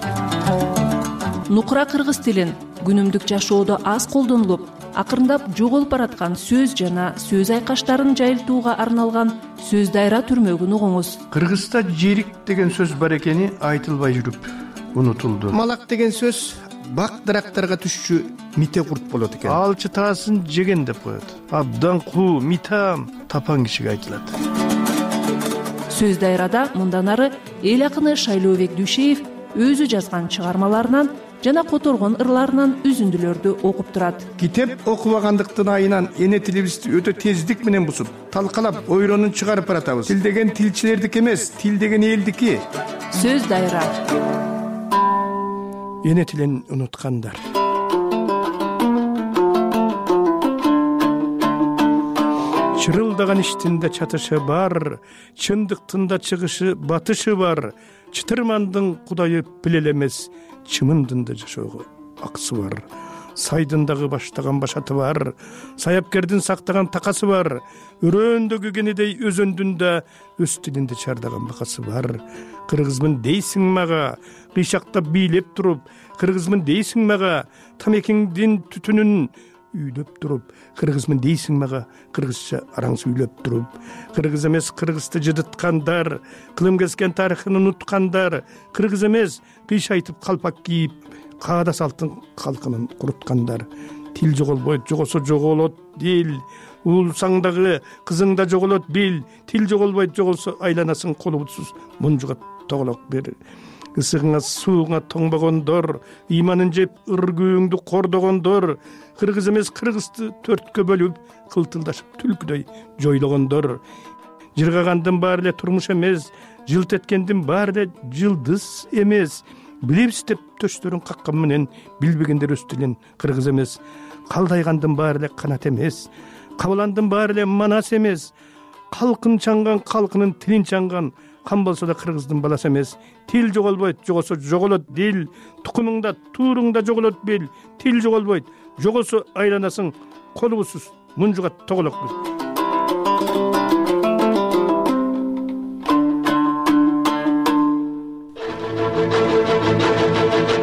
Нукура кыргыз тилин күнүмдүк жашоодо аз колдонулуп, акырындап жоголуп бараткан сөз жана сөз айкаштарын жайылтууга арналган сөз дайра түрмөгүн угуңуз. Кыргызда жерик деген сөз бар экени айтылбай жүрүп унутулду. Малак деген сөз бак дарактарга түшчү мите курт болот экен. Ал чытаасын жеген деп коет. Абдан куу, митам тапан кишиге айтылат. Сөз дайрада мындан ары эл акыны Шайлообек Дүйшеев өзү жазган чыгармаларынан жана которгон ырларынан үзүндүлөрдү окуп турат. Китеп окубагандыктын айынан эне тилибизди өтө тездик менен бузуп, талкалап, ойронун чыгарып баратабыз. Тил деген тилчилердики эмес, тил деген элдики. Сөз дайра. Эне тилин унуткандар. Чырылдаган иштин да чатышы бар, чындыктын да чыгышы, батышы бар. Чытырмандын кудайы билел эмес, чымындын да жашоого акысы бар. Сайдын дагы баштаган башаты бар, саяпкердин сактаган такасы бар. Өрөөндөгү кенедей өзөндүн да өз тилинде чардаган бакасы бар. Кыргызмын дейсиң мага, кыйшактап бийлеп туруп, кыргызмын дейсиң мага, тамекиңдин түтүнүн үйлөп туруп, кыргызмын дейсиң мага, кыргызча араң сүйлөп туруп. Кыргыз эмес кыргызды жыдыткандар, кылым кескен тарыхын унуткандар, кыргыз эмес кыйшайтып калпак кийип, каада салттын калкынын куруткандар. Тил жоголбойт, жогосо жоголот дил. Улсаң дагы кызың да жоголот бил. Тил жоголбойт, жоголсо айланасың колубутсуз мунжуга тоголок бер. Ысыгыңа сууңа тоңбогондор, ыйманын жеп ыргүүңдү кордогондор, кыргыз эмес кыргызды төрткө бөлүп, кылтылдашып түлкүдөй жойлогондор. Жыргагандын баары эле турмуш эмес, жылт эткендин баары эле жылдыз эмес. Билебиз деп төштөрүн каккан менен билбегендер өз тилин кыргыз эмес. Калдайгандын баары эле канат эмес, кабыландын баары эле манас эмес. Калкын чаңган калкынын тилин чаңган, кам болсо да кыргыздын баласы эмес. Тил жоголбойт, жогосо жоголот дил. Тукумуңда, тууруңда жоголот бил. Тил жоголбойт, жогосо айланасың колубусуз мунжуга тоголок бил.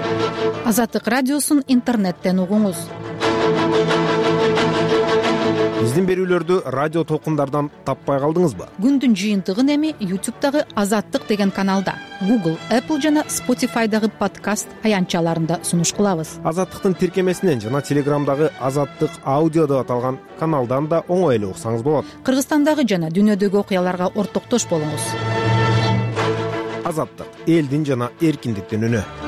Азаттык радиосун интернеттен угуңуз. биздин берүүлөрдү радио толкундардан таппай калдыңызбы? Күндүн жыйынтыгын эми YouTube'дагы Азаттык деген каналда, Google, Apple жана Spotify'дагы подкаст аянтчаларында сунуш кылабыз. Азаттыктын тиркемесинен жана Телеграмдагы Азаттык аудио деп аталган каналдан да оңой эле уксаңыз болот. Кыргызстандагы жана дүйнөдөгү окуяларга ортоктош болуңуз. Азаттык — элдин жана эркиндиктин үнү.